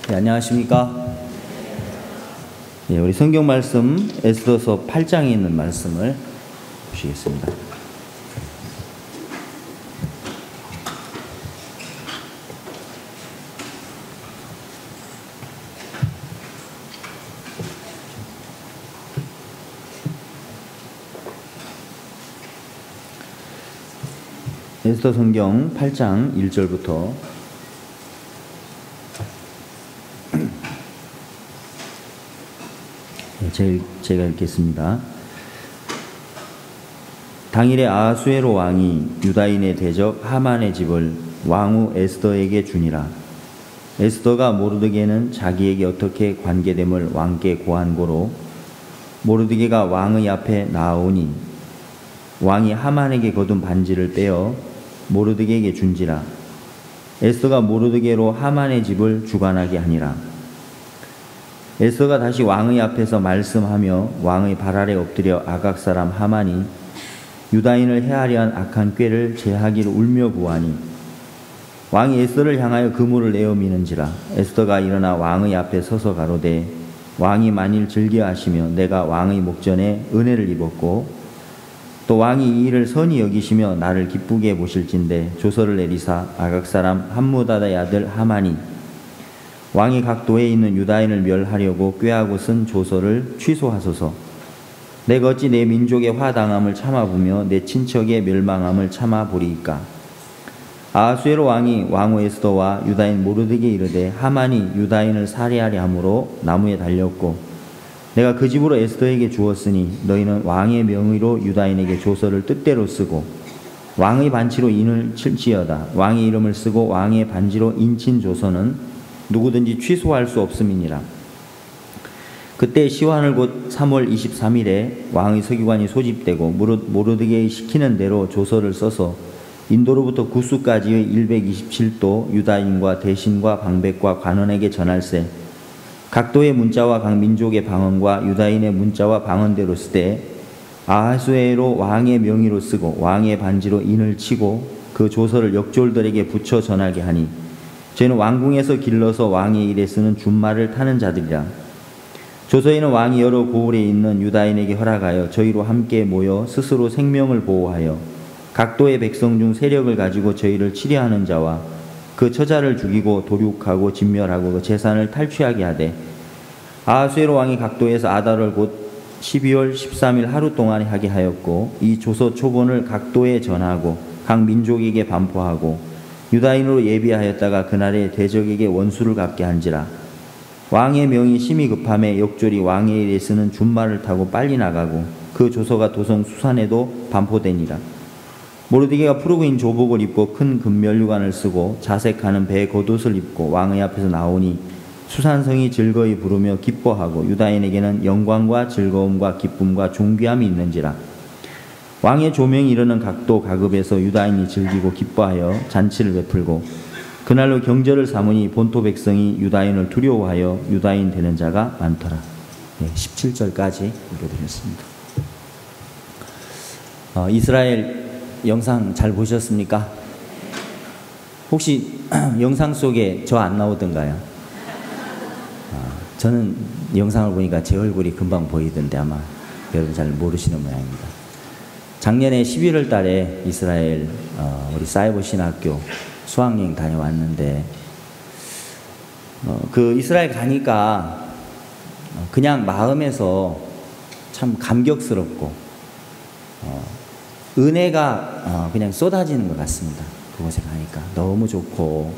네, 안녕하십니까? 예, 우리 성경 말씀 에스더서 8장에 있는 말씀을 보시겠습니다. 에스더 성경 8장 1절부터 제가 읽겠습니다. 당일에 아하수에로 왕이 유다인의 대적 하만의 집을 왕후 에스더에게 주니라. 에스더가 모르드게는 자기에게 어떻게 관계됨을 왕께 고한고로 모르드게가 왕의 앞에 나아오니 왕이 하만에게 거둔 반지를 빼어 모르드게에게 준지라. 에스더가 모르드게로 하만의 집을 주관하게 하니라. 에스더가 다시 왕의 앞에서 말씀하며 왕의 발 아래 엎드려 아각 사람 하만이 유다인을 해하려 한 악한 꾀를 제하기를 울며 구하니 왕이 에스더를 향하여 그물을 내어 미는지라. 에스더가 일어나 왕의 앞에 서서 가로되 왕이 만일 즐겨하시며 내가 왕의 목전에 은혜를 입었고 또 왕이 이 일을 선히 여기시며 나를 기쁘게 보실진대 조서를 내리사 아각 사람 함무다다의 아들 하만이 왕이 각 도에 있는 유다인을 멸하려고 꾀하고 쓴 조서를 취소하소서. 내가 어찌 내 민족의 화당함을 참아보며 내 친척의 멸망함을 참아보리이까. 아하수에로 왕이 왕후 에스더와 유다인 모르드게 이르되 하만이 유다인을 살해하려 함으로 나무에 달렸고 내가 그 집으로 에스더에게 주었으니 너희는 왕의 명의로 유다인에게 조서를 뜻대로 쓰고 왕의 반지로 인을 칠지어다. 왕의 이름을 쓰고 왕의 반지로 인친 조서는 누구든지 취소할 수 없음이니라. 그때 시환을 곧 3월 23일에 왕의 서기관이 소집되고 모르드게의 시키는 대로 조서를 써서 인도로부터 구스까지의 127도 유다인과 대신과 방백과 관원에게 전할세. 각 도의 문자와 각 민족의 방언과 유다인의 문자와 방언대로 쓰되 아하수에로 왕의 명의로 쓰고 왕의 반지로 인을 치고 그 조서를 역졸들에게 붙여 전하게 하니 저희는 왕궁에서 길러서 왕의 일에 쓰는 준말을 타는 자들이라. 조서에는 왕이 여러 고을에 있는 유다인에게 허락하여 저희로 함께 모여 스스로 생명을 보호하여 각도의 백성 중 세력을 가지고 저희를 치려하는 자와 그 처자를 죽이고 도륙하고 진멸하고 그 재산을 탈취하게 하되 아하수에로 왕이 각도에서 아달월 곧 12월 13일 하루 동안 하게 하였고 이 조서 초본을 각도에 전하고 각 민족에게 반포하고 유다인으로 예비하였다가 그날에 대적에게 원수를 갚게 한지라. 왕의 명이 심히 급함에 역졸이 왕의 일에 쓰는 준말을 타고 빨리 나가고 그 조서가 도성 수산에도 반포되니라. 모르드게가 푸르구인 조복을 입고 큰 금면류관을 쓰고 자색하는 배 겉옷을 입고 왕의 앞에서 나오니 수산성이 즐거이 부르며 기뻐하고 유다인에게는 영광과 즐거움과 기쁨과 존귀함이 있는지라. 왕의 조명이 이르는 각도 가급에서 유다인이 즐기고 기뻐하여 잔치를 베풀고 그날로 경절을 삼으니 본토 백성이 유다인을 두려워하여 유다인 되는 자가 많더라. 네, 17절까지 읽어드렸습니다. 이스라엘 영상 잘 보셨습니까? 혹시 영상 속에 저 안 나오던가요? 저는 영상을 보니까 제 얼굴이 금방 보이던데 아마 여러분 잘 모르시는 모양입니다. 작년에 11월 달에 이스라엘 우리 사이버 신학교 수학여행 다녀왔는데 그 이스라엘 가니까 그냥 마음에서 참 감격스럽고 은혜가 그냥 쏟아지는 것 같습니다. 그곳에 가니까 너무 좋고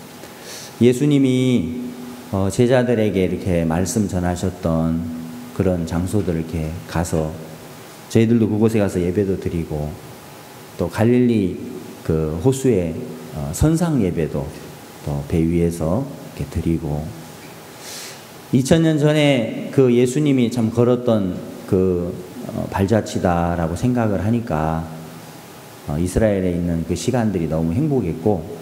예수님이 제자들에게 이렇게 말씀 전하셨던 그런 장소들 이렇게 가서 저희들도 그곳에 가서 예배도 드리고 또 갈릴리 그 호수의 선상 예배도 또 배 위에서 이렇게 드리고 2000년 전에 그 예수님이 참 걸었던 그 발자취다라고 생각을 하니까 이스라엘에 있는 그 시간들이 너무 행복했고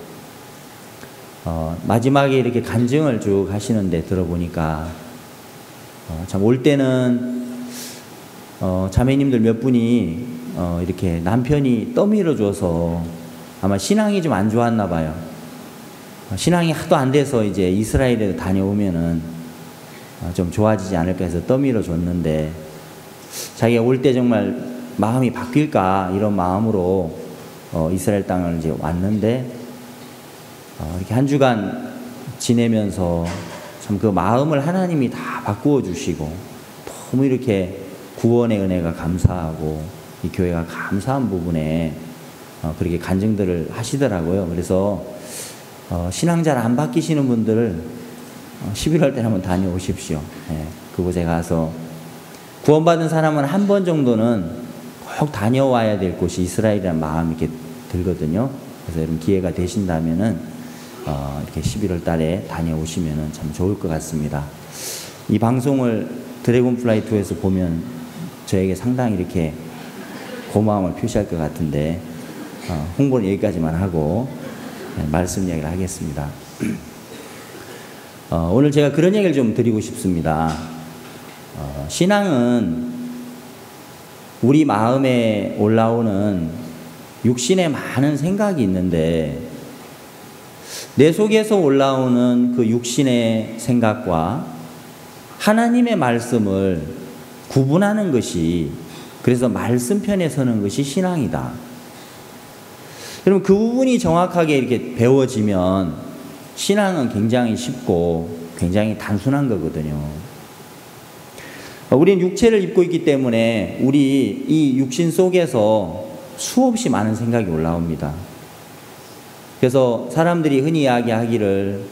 마지막에 이렇게 간증을 쭉 하시는데 들어보니까 참 올 때는 자매님들 몇 분이 이렇게 남편이 떠밀어 줘서 아마 신앙이 좀 안 좋았나 봐요. 신앙이 하도 안 돼서 이제 이스라엘에 다녀오면은 좀 좋아지지 않을까 해서 떠밀어 줬는데, 자기가 올 때 정말 마음이 바뀔까 이런 마음으로 이스라엘 땅을 이제 왔는데, 이렇게 한 주간 지내면서 참 그 마음을 하나님이 다 바꾸어 주시고, 너무 이렇게 구원의 은혜가 감사하고 이 교회가 감사한 부분에 그렇게 간증들을 하시더라고요. 그래서 신앙 잘 안 바뀌시는 분들 11월 때 한번 다녀오십시오. 예, 그곳에 가서 구원받은 사람은 한 번 정도는 꼭 다녀와야 될 곳이 이스라엘이라는 마음이 이렇게 들거든요. 그래서 여러분 기회가 되신다면은 이렇게 11월 달에 다녀오시면은 참 좋을 것 같습니다. 이 방송을 드래곤플라이2에서 보면 저에게 상당히 이렇게 고마움을 표시할 것 같은데, 홍보는 여기까지만 하고 말씀 이야기를 하겠습니다. 오늘 제가 그런 얘기를 좀 드리고 싶습니다. 신앙은 우리 마음에 올라오는 육신의 많은 생각이 있는데, 내 속에서 올라오는 그 육신의 생각과 하나님의 말씀을 구분하는 것이, 그래서 말씀편에 서는 것이 신앙이다. 여러분, 그 부분이 정확하게 이렇게 배워지면 신앙은 굉장히 쉽고 굉장히 단순한 거거든요. 우리는 육체를 입고 있기 때문에 우리 이 육신 속에서 수없이 많은 생각이 올라옵니다. 그래서 사람들이 흔히 이야기하기를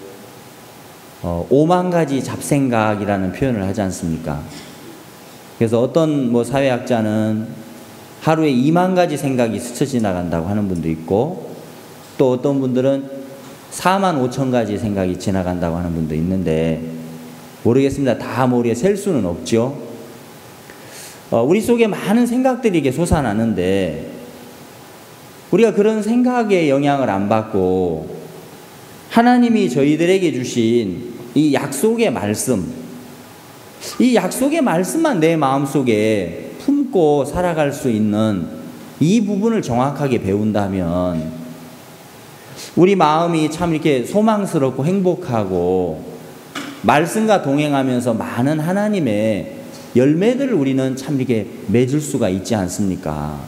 5만 가지 잡생각이라는 표현을 하지 않습니까? 그래서 어떤 사회학자는 하루에 2만 가지 생각이 스쳐 지나간다고 하는 분도 있고, 또 어떤 분들은 4만 5천 가지 생각이 지나간다고 하는 분도 있는데, 모르겠습니다. 다 우리가 셀 수는 없죠. 우리 속에 많은 생각들이 이게 솟아나는데, 우리가 그런 생각에 영향을 안 받고 하나님이 저희들에게 주신 이 약속의 말씀, 이 약속의 말씀만 내 마음속에 품고 살아갈 수 있는 이 부분을 정확하게 배운다면 우리 마음이 참 이렇게 소망스럽고 행복하고 말씀과 동행하면서 많은 하나님의 열매들을 우리는 참 이렇게 맺을 수가 있지 않습니까?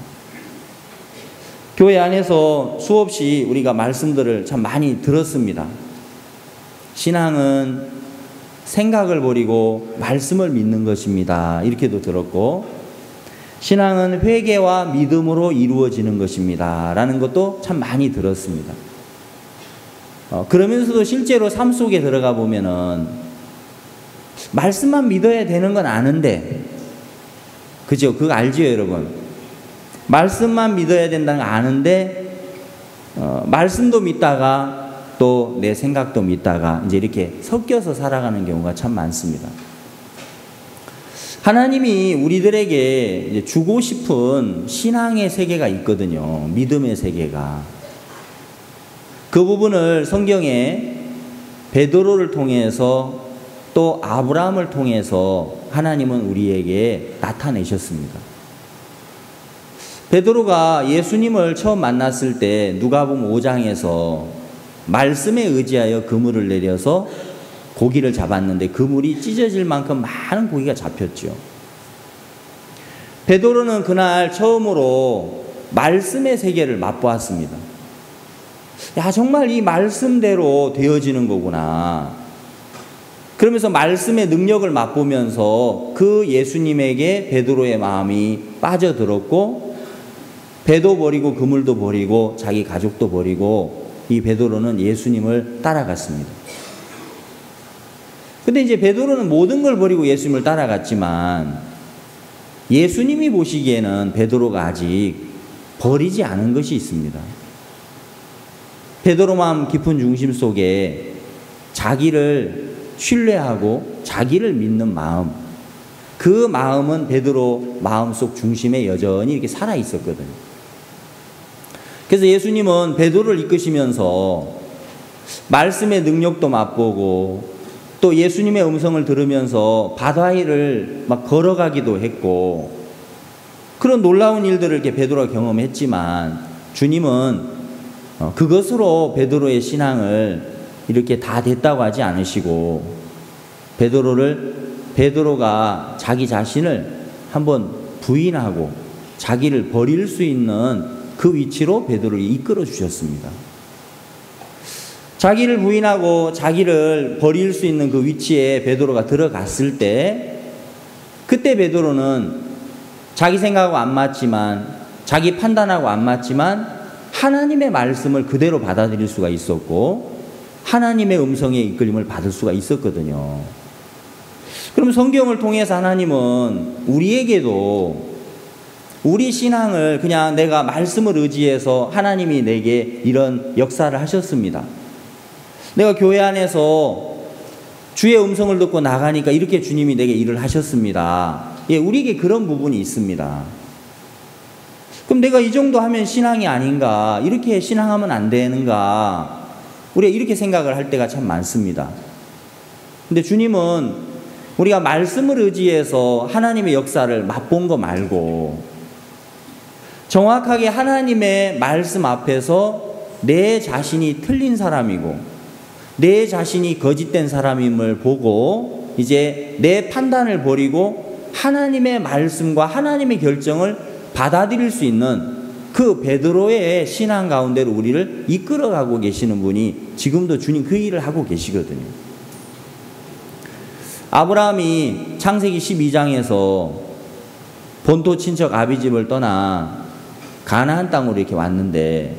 교회 안에서 수없이 우리가 말씀들을 참 많이 들었습니다. 신앙은 생각을 버리고 말씀을 믿는 것입니다. 이렇게도 들었고, 신앙은 회개와 믿음으로 이루어지는 것입니다. 라는 것도 참 많이 들었습니다. 그러면서도 실제로 삶 속에 들어가 보면은 말씀만 믿어야 되는 건 아는데, 그죠? 그거 알죠, 여러분? 말씀만 믿어야 된다는 거 아는데, 말씀도 믿다가 또 내 생각도 믿다가 이제 이렇게 섞여서 살아가는 경우가 참 많습니다. 하나님이 우리들에게 이제 주고 싶은 신앙의 세계가 있거든요. 믿음의 세계가. 그 부분을 성경에 베드로를 통해서 또 아브라함을 통해서 하나님은 우리에게 나타내셨습니다. 베드로가 예수님을 처음 만났을 때 누가복음 5장에서 말씀에 의지하여 그물을 내려서 고기를 잡았는데 그물이 찢어질 만큼 많은 고기가 잡혔죠. 베드로는 그날 처음으로 말씀의 세계를 맛보았습니다. 야, 정말 이 말씀대로 되어지는 거구나. 그러면서 말씀의 능력을 맛보면서 그 예수님에게 베드로의 마음이 빠져들었고, 배도 버리고 그물도 버리고 자기 가족도 버리고 이 베드로는 예수님을 따라갔습니다. 근데 이제 베드로는 모든 걸 버리고 예수님을 따라갔지만 예수님이 보시기에는 베드로가 아직 버리지 않은 것이 있습니다. 베드로 마음 깊은 중심 속에 자기를 신뢰하고 자기를 믿는 마음, 그 마음은 베드로 마음속 중심에 여전히 이렇게 살아 있었거든요. 그래서 예수님은 베드로를 이끄시면서 말씀의 능력도 맛보고 또 예수님의 음성을 들으면서 바다 위를 막 걸어가기도 했고, 그런 놀라운 일들을 이렇게 베드로가 경험했지만 주님은 그것으로 베드로의 신앙을 이렇게 다 됐다고 하지 않으시고 베드로가 자기 자신을 한번 부인하고 자기를 버릴 수 있는 그 위치로 베드로를 이끌어 주셨습니다. 자기를 부인하고 자기를 버릴 수 있는 그 위치에 베드로가 들어갔을 때, 그때 베드로는 자기 생각하고 안 맞지만, 자기 판단하고 안 맞지만 하나님의 말씀을 그대로 받아들일 수가 있었고 하나님의 음성의 이끌림을 받을 수가 있었거든요. 그럼 성경을 통해서 하나님은 우리에게도 우리 신앙을 그냥 내가 말씀을 의지해서 하나님이 내게 이런 역사를 하셨습니다. 내가 교회 안에서 주의 음성을 듣고 나가니까 이렇게 주님이 내게 일을 하셨습니다. 예, 우리에게 그런 부분이 있습니다. 그럼 내가 이 정도 하면 신앙이 아닌가? 이렇게 신앙하면 안 되는가? 우리가 이렇게 생각을 할 때가 참 많습니다. 근데 주님은 우리가 말씀을 의지해서 하나님의 역사를 맛본 거 말고 정확하게 하나님의 말씀 앞에서 내 자신이 틀린 사람이고 내 자신이 거짓된 사람임을 보고 이제 내 판단을 버리고 하나님의 말씀과 하나님의 결정을 받아들일 수 있는 그 베드로의 신앙 가운데로 우리를 이끌어가고 계시는 분이 지금도 주님 그 일을 하고 계시거든요. 아브라함이 창세기 12장에서 본토 친척 아비집을 떠나 가나안 땅으로 이렇게 왔는데,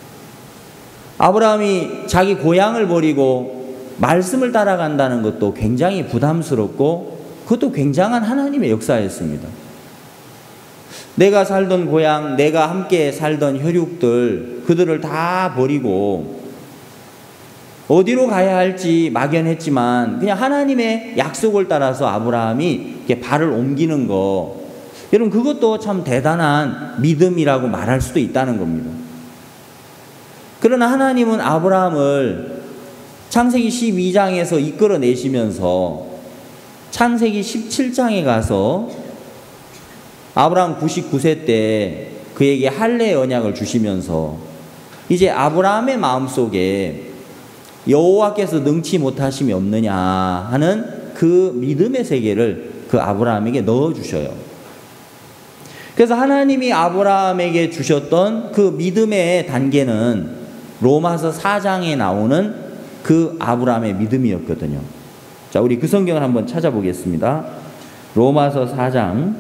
아브라함이 자기 고향을 버리고 말씀을 따라간다는 것도 굉장히 부담스럽고 그것도 굉장한 하나님의 역사였습니다. 내가 살던 고향, 내가 함께 살던 혈육들, 그들을 다 버리고 어디로 가야 할지 막연했지만 그냥 하나님의 약속을 따라서 아브라함이 이렇게 발을 옮기는 거, 여러분 그것도 참 대단한 믿음이라고 말할 수도 있다는 겁니다. 그러나 하나님은 아브라함을 창세기 12장에서 이끌어내시면서 창세기 17장에 가서 아브라함 99세 때 그에게 할례의 언약을 주시면서 이제 아브라함의 마음속에 여호와께서 능치 못하심이 없느냐 하는 그 믿음의 세계를 그 아브라함에게 넣어주셔요. 그래서 하나님이 아브라함에게 주셨던 그 믿음의 단계는 로마서 4장에 나오는 그 아브라함의 믿음이었거든요. 자, 우리 그 성경을 한번 찾아보겠습니다. 로마서 4장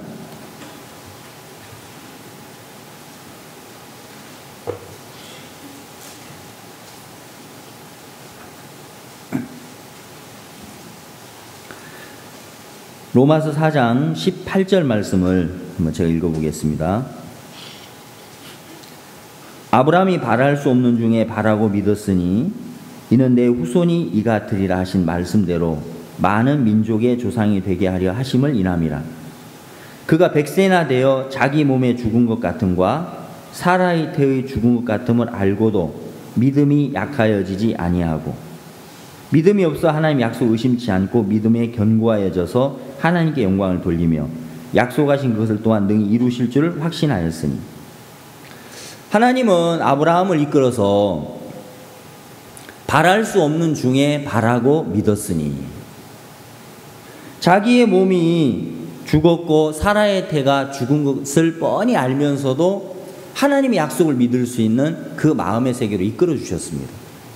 18절 말씀을 한번 제가 읽어보겠습니다. 아브라함이 바랄 수 없는 중에 바라고 믿었으니 이는 내 후손이 이가 되리라 하신 말씀대로 많은 민족의 조상이 되게 하려 하심을 인함이라. 그가 100세나 되어 자기 몸에 죽은 것 같음과 사라의 태의 죽은 것 같음을 알고도 믿음이 약하여지지 아니하고 믿음이 없어 하나님 약속 의심치 않고 믿음에 견고하여져서 하나님께 영광을 돌리며 약속하신 그것을 또한 능히 이루실 줄을 확신하였으니. 하나님은 아브라함을 이끌어서 바랄 수 없는 중에 바라고 믿었으니, 자기의 몸이 죽었고 사라의 태가 죽은 것을 뻔히 알면서도 하나님의 약속을 믿을 수 있는 그 마음의 세계로 이끌어 주셨습니다.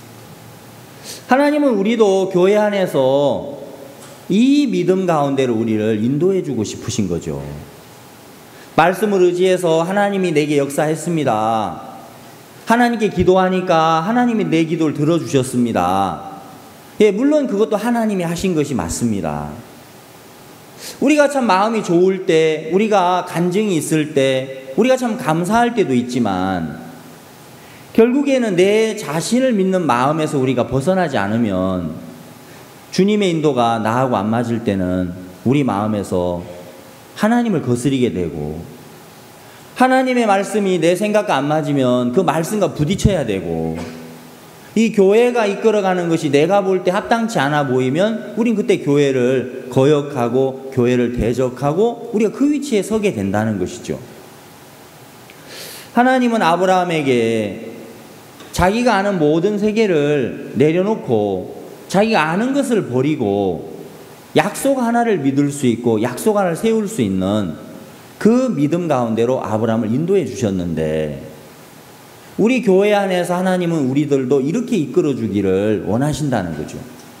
하나님은 우리도 교회 안에서 이 믿음 가운데로 우리를 인도해 주고 싶으신 거죠. 말씀을 의지해서 하나님이 내게 역사했습니다. 하나님께 기도하니까 하나님이 내 기도를 들어주셨습니다. 예, 물론 그것도 하나님이 하신 것이 맞습니다. 우리가 참 마음이 좋을 때, 우리가 간증이 있을 때, 우리가 참 감사할 때도 있지만 결국에는 내 자신을 믿는 마음에서 우리가 벗어나지 않으면 주님의 인도가 나하고 안 맞을 때는 우리 마음에서 하나님을 거스리게 되고, 하나님의 말씀이 내 생각과 안 맞으면 그 말씀과 부딪혀야 되고, 이 교회가 이끌어가는 것이 내가 볼 때 합당치 않아 보이면 우린 그때 교회를 거역하고 교회를 대적하고 우리가 그 위치에 서게 된다는 것이죠. 하나님은 아브라함에게 자기가 아는 모든 세계를 내려놓고 자기가 아는 것을 버리고 약속 하나를 믿을 수 있고 약속 하나를 세울 수 있는 그 믿음 가운데로 아브라함을 인도해 주셨는데, 우리 교회 안에서 하나님은 우리들도 이렇게 이끌어 주기를 원하신다는 거죠.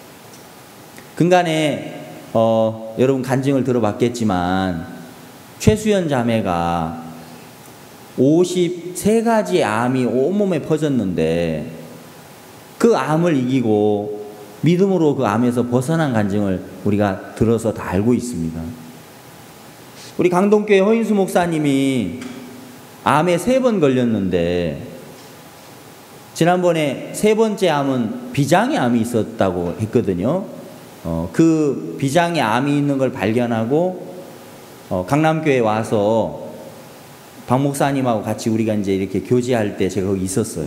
근간에 여러분 간증을 들어봤겠지만 최수연 자매가 53가지의 암이 온몸에 퍼졌는데 그 암을 이기고 믿음으로 그 암에서 벗어난 간증을 우리가 들어서 다 알고 있습니다. 우리 강동교회 허인수 목사님이 암에 3번 걸렸는데 지난번에 3번째 암은 비장의 암이 있었다고 했거든요. 그 비장의 암이 있는 걸 발견하고 강남교회에 와서 박 목사님하고 같이 우리가 이제 이렇게 교제할 때 제가 거기 있었어요.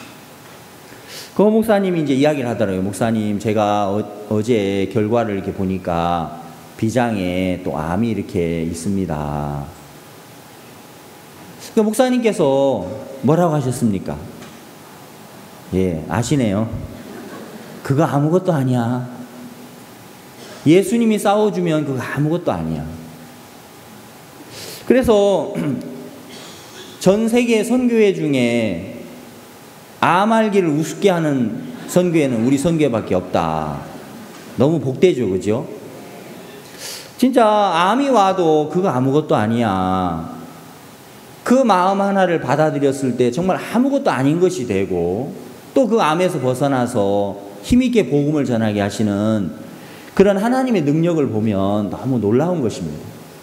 그 목사님이 이제 이야기를 하더라고요. 목사님, 제가 어제 결과를 이렇게 보니까 비장에 또 암이 이렇게 있습니다. 그 목사님께서 뭐라고 하셨습니까? 예, 아시네요. 그거 아무것도 아니야. 예수님이 싸워주면 그거 아무것도 아니야. 그래서 전 세계 선교회 중에 암 알기를 우습게 하는 선교회는 우리 선교회밖에 없다. 너무 복되죠, 그죠? 진짜 암이 와도 그거 아무것도 아니야. 그 마음 하나를 받아들였을 때 정말 아무것도 아닌 것이 되고, 또 그 암에서 벗어나서 힘있게 복음을 전하게 하시는 그런 하나님의 능력을 보면 너무 놀라운 것입니다.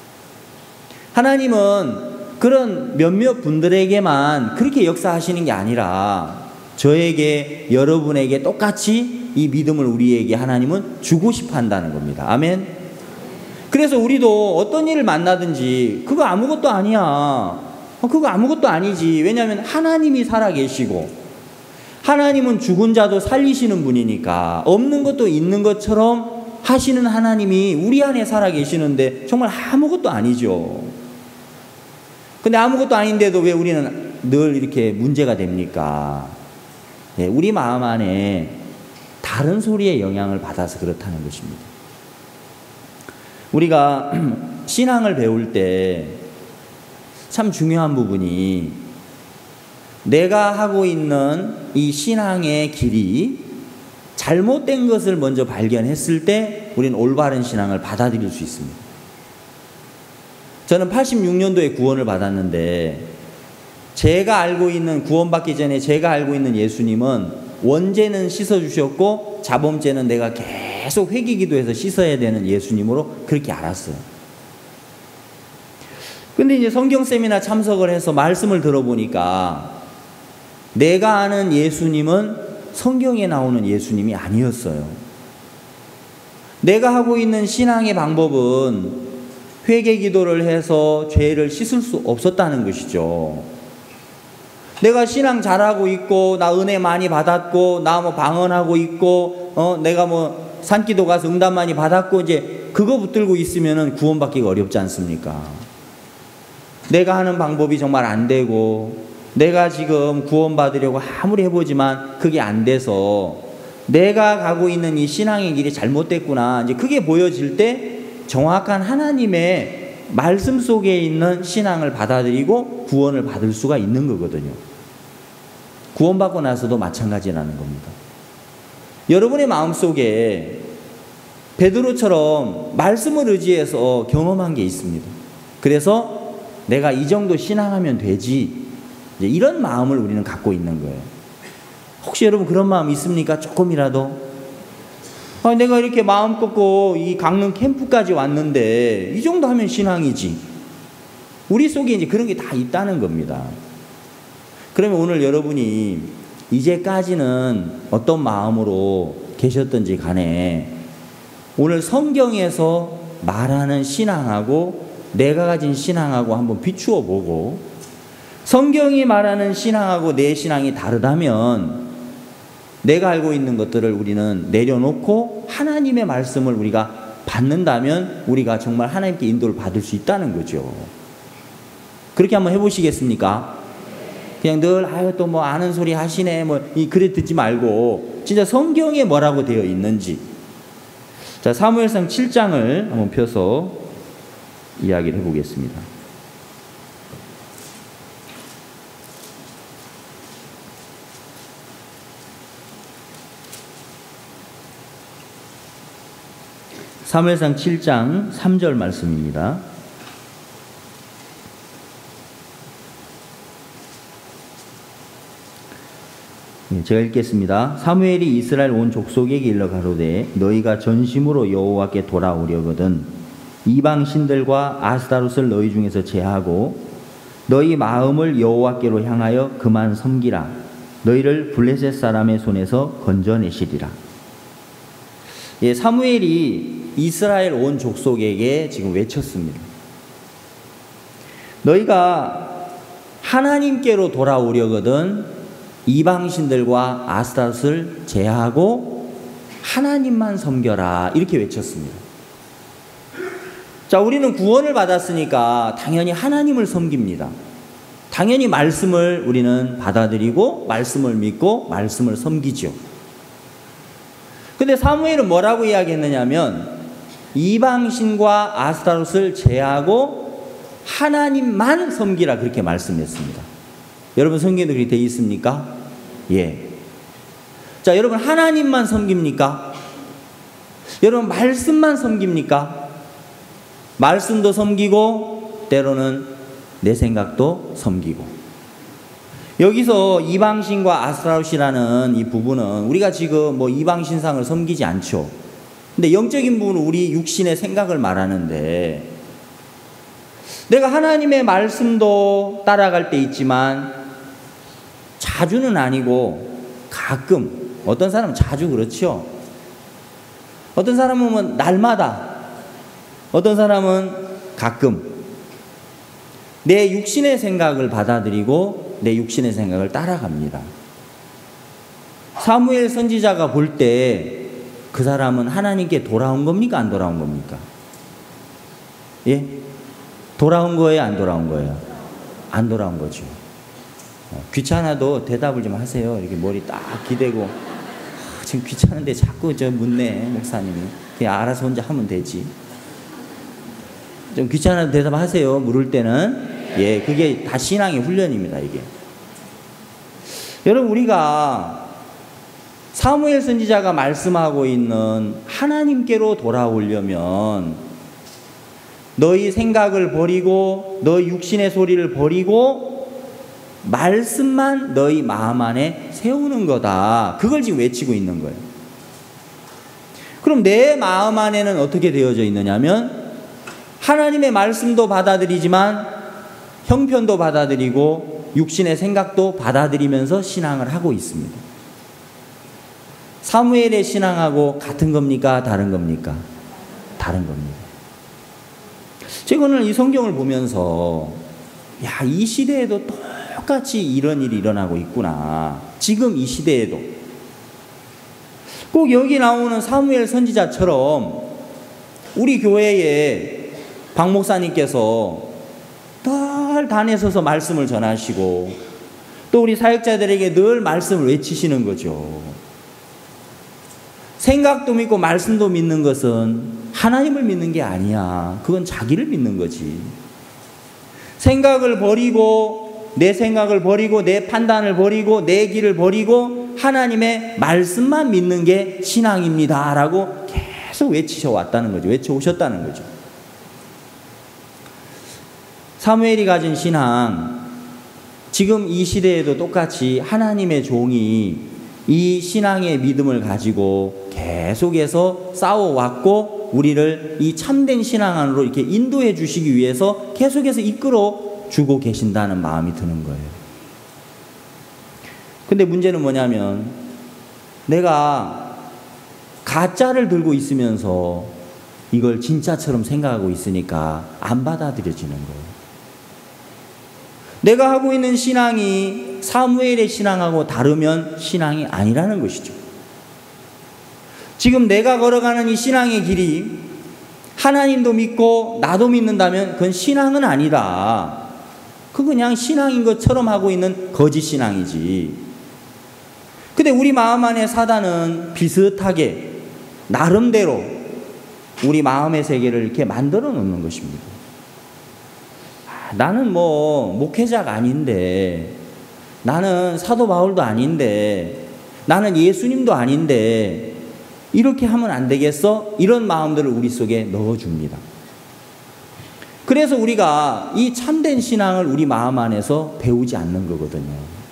하나님은 그런 몇몇 분들에게만 그렇게 역사하시는 게 아니라 저에게, 여러분에게 똑같이 이 믿음을 우리에게 하나님은 주고 싶어 한다는 겁니다. 아멘. 그래서 우리도 어떤 일을 만나든지 그거 아무것도 아니야. 그거 아무것도 아니지. 왜냐하면 하나님이 살아계시고 하나님은 죽은 자도 살리시는 분이니까 없는 것도 있는 것처럼 하시는 하나님이 우리 안에 살아계시는데 정말 아무것도 아니죠. 근데 아무것도 아닌데도 왜 우리는 늘 이렇게 문제가 됩니까? 네, 우리 마음 안에 다른 소리의 영향을 받아서 그렇다는 것입니다. 우리가 신앙을 배울 때 참 중요한 부분이, 내가 하고 있는 이 신앙의 길이 잘못된 것을 먼저 발견했을 때 우리는 올바른 신앙을 받아들일 수 있습니다. 저는 86년도에 구원을 받았는데, 제가 알고 있는, 구원받기 전에 제가 알고 있는 예수님은 원죄는 씻어주셨고 자범죄는 내가 계속 회개기도해서 씻어야 되는 예수님으로 그렇게 알았어요. 근데 이제 성경 세미나 참석을 해서 말씀을 들어보니까 내가 아는 예수님은 성경에 나오는 예수님이 아니었어요. 내가 하고 있는 신앙의 방법은 회개 기도를 해서 죄를 씻을 수 없었다는 것이죠. 내가 신앙 잘하고 있고, 나 은혜 많이 받았고, 나 뭐 방언하고 있고, 내가 뭐 산기도 가서 응답 많이 받았고, 이제 그거 붙들고 있으면은 구원받기가 어렵지 않습니까? 내가 하는 방법이 정말 안 되고, 내가 지금 구원받으려고 아무리 해보지만 그게 안 돼서 내가 가고 있는 이 신앙의 길이 잘못됐구나, 이제 그게 보여질 때 정확한 하나님의 말씀 속에 있는 신앙을 받아들이고 구원을 받을 수가 있는 거거든요. 구원받고 나서도 마찬가지라는 겁니다. 여러분의 마음속에 베드로처럼 말씀을 의지해서 경험한 게 있습니다. 그래서 내가 이 정도 신앙하면 되지, 이제 이런 마음을 우리는 갖고 있는 거예요. 혹시 여러분 그런 마음 있습니까? 조금이라도? 내가 이렇게 마음 꺾고 이 강릉 캠프까지 왔는데 이 정도 하면 신앙이지. 우리 속에 이제 그런 게 다 있다는 겁니다. 그러면 오늘 여러분이 이제까지는 어떤 마음으로 계셨던지 간에 오늘 성경에서 말하는 신앙하고 내가 가진 신앙하고 한번 비추어 보고, 성경이 말하는 신앙하고 내 신앙이 다르다면 내가 알고 있는 것들을 우리는 내려놓고 하나님의 말씀을 우리가 받는다면 우리가 정말 하나님께 인도를 받을 수 있다는 거죠. 그렇게 한번 해보시겠습니까? 그냥 늘 아유 또 뭐 아는 소리 하시네 뭐 그래 듣지 말고 진짜 성경에 뭐라고 되어 있는지. 자, 사무엘상 7장을 한번 펴서 이야기를 해보겠습니다. 사무엘상 7장 3절 말씀입니다. 제가 읽겠습니다. 사무엘이 이스라엘 온 족속에게 일러 가로되 너희가 전심으로 여호와께 돌아오려거든 이방 신들과 아스타롯을 너희 중에서 제하고 너희 마음을 여호와께로 향하여 그만 섬기라. 너희를 블레셋 사람의 손에서 건져내시리라. 예, 사무엘이 이스라엘 온 족속에게 지금 외쳤습니다. 너희가 하나님께로 돌아오려거든 이방신들과 아스타롯을 제하고 하나님만 섬겨라. 이렇게 외쳤습니다. 자, 우리는 구원을 받았으니까 당연히 하나님을 섬깁니다. 당연히 말씀을 우리는 받아들이고 말씀을 믿고 말씀을 섬기죠. 근데 사무엘은 뭐라고 이야기했느냐면 이방신과 아스타롯을 제하고 하나님만 섬기라 그렇게 말씀했습니다. 여러분 성경에 그렇게 되어 있습니까? 예. 자, 여러분 하나님만 섬깁니까? 여러분 말씀만 섬깁니까? 말씀도 섬기고 때로는 내 생각도 섬기고. 여기서 이방신과 아스타롯이라는 이 부분은 우리가 지금 뭐 이방신상을 섬기지 않죠. 근데 영적인 부분은 우리 육신의 생각을 말하는데 내가 하나님의 말씀도 따라갈 때 있지만 자주는 아니고 가끔, 어떤 사람은 자주 그렇죠. 어떤 사람은 날마다, 어떤 사람은 가끔 내 육신의 생각을 받아들이고 내 육신의 생각을 따라갑니다. 사무엘 선지자가 볼 때 그 사람은 하나님께 돌아온 겁니까? 안 돌아온 겁니까? 예? 돌아온 거예요? 안 돌아온 거예요? 안 돌아온 거죠. 귀찮아도 대답을 좀 하세요. 이렇게 머리 딱 기대고 지금 귀찮은데 자꾸 저 묻네 목사님이. 그냥 알아서 혼자 하면 되지. 좀 귀찮아도 대답하세요. 물을 때는. 예, 그게 다 신앙의 훈련입니다. 이게. 여러분 우리가 사무엘 선지자가 말씀하고 있는 하나님께로 돌아오려면 너희 생각을 버리고 너희 육신의 소리를 버리고 말씀만 너희 마음 안에 세우는 거다. 그걸 지금 외치고 있는 거예요. 그럼 내 마음 안에는 어떻게 되어져 있느냐면 하나님의 말씀도 받아들이지만 형편도 받아들이고 육신의 생각도 받아들이면서 신앙을 하고 있습니다. 사무엘의 신앙하고 같은 겁니까? 다른 겁니까? 다른 겁니다. 제가 오늘 이 성경을 보면서 야, 이 시대에도 똑같이 이런 일이 일어나고 있구나. 지금 이 시대에도. 꼭 여기 나오는 사무엘 선지자처럼 우리 교회에 박 목사님께서 늘 단에 서서 말씀을 전하시고 또 우리 사역자들에게 늘 말씀을 외치시는 거죠. 생각도 믿고 말씀도 믿는 것은 하나님을 믿는 게 아니야. 그건 자기를 믿는 거지. 생각을 버리고 내 생각을 버리고 내 판단을 버리고 내 길을 버리고 하나님의 말씀만 믿는 게 신앙입니다 라고 계속 외치셔 왔다는 거죠. 외쳐오셨다는 거죠. 사무엘이 가진 신앙, 지금 이 시대에도 똑같이 하나님의 종이 이 신앙의 믿음을 가지고 계속해서 싸워왔고 우리를 이 참된 신앙 안으로 이렇게 인도해 주시기 위해서 계속해서 이끌어 주고 계신다는 마음이 드는 거예요. 근데 문제는 뭐냐면 내가 가짜를 들고 있으면서 이걸 진짜처럼 생각하고 있으니까 안 받아들여지는 거예요. 내가 하고 있는 신앙이 사무엘의 신앙하고 다르면 신앙이 아니라는 것이죠. 지금 내가 걸어가는 이 신앙의 길이 하나님도 믿고 나도 믿는다면 그건 신앙은 아니다. 그냥 신앙인 것처럼 하고 있는 거짓 신앙이지. 근데 우리 마음 안에 사단은 비슷하게 나름대로 우리 마음의 세계를 이렇게 만들어 놓는 것입니다. 나는 목회자가 아닌데, 나는 사도 바울도 아닌데, 나는 예수님도 아닌데 이렇게 하면 안 되겠어? 이런 마음들을 우리 속에 넣어줍니다. 그래서 우리가 이 참된 신앙을 우리 마음 안에서 배우지 않는 거거든요.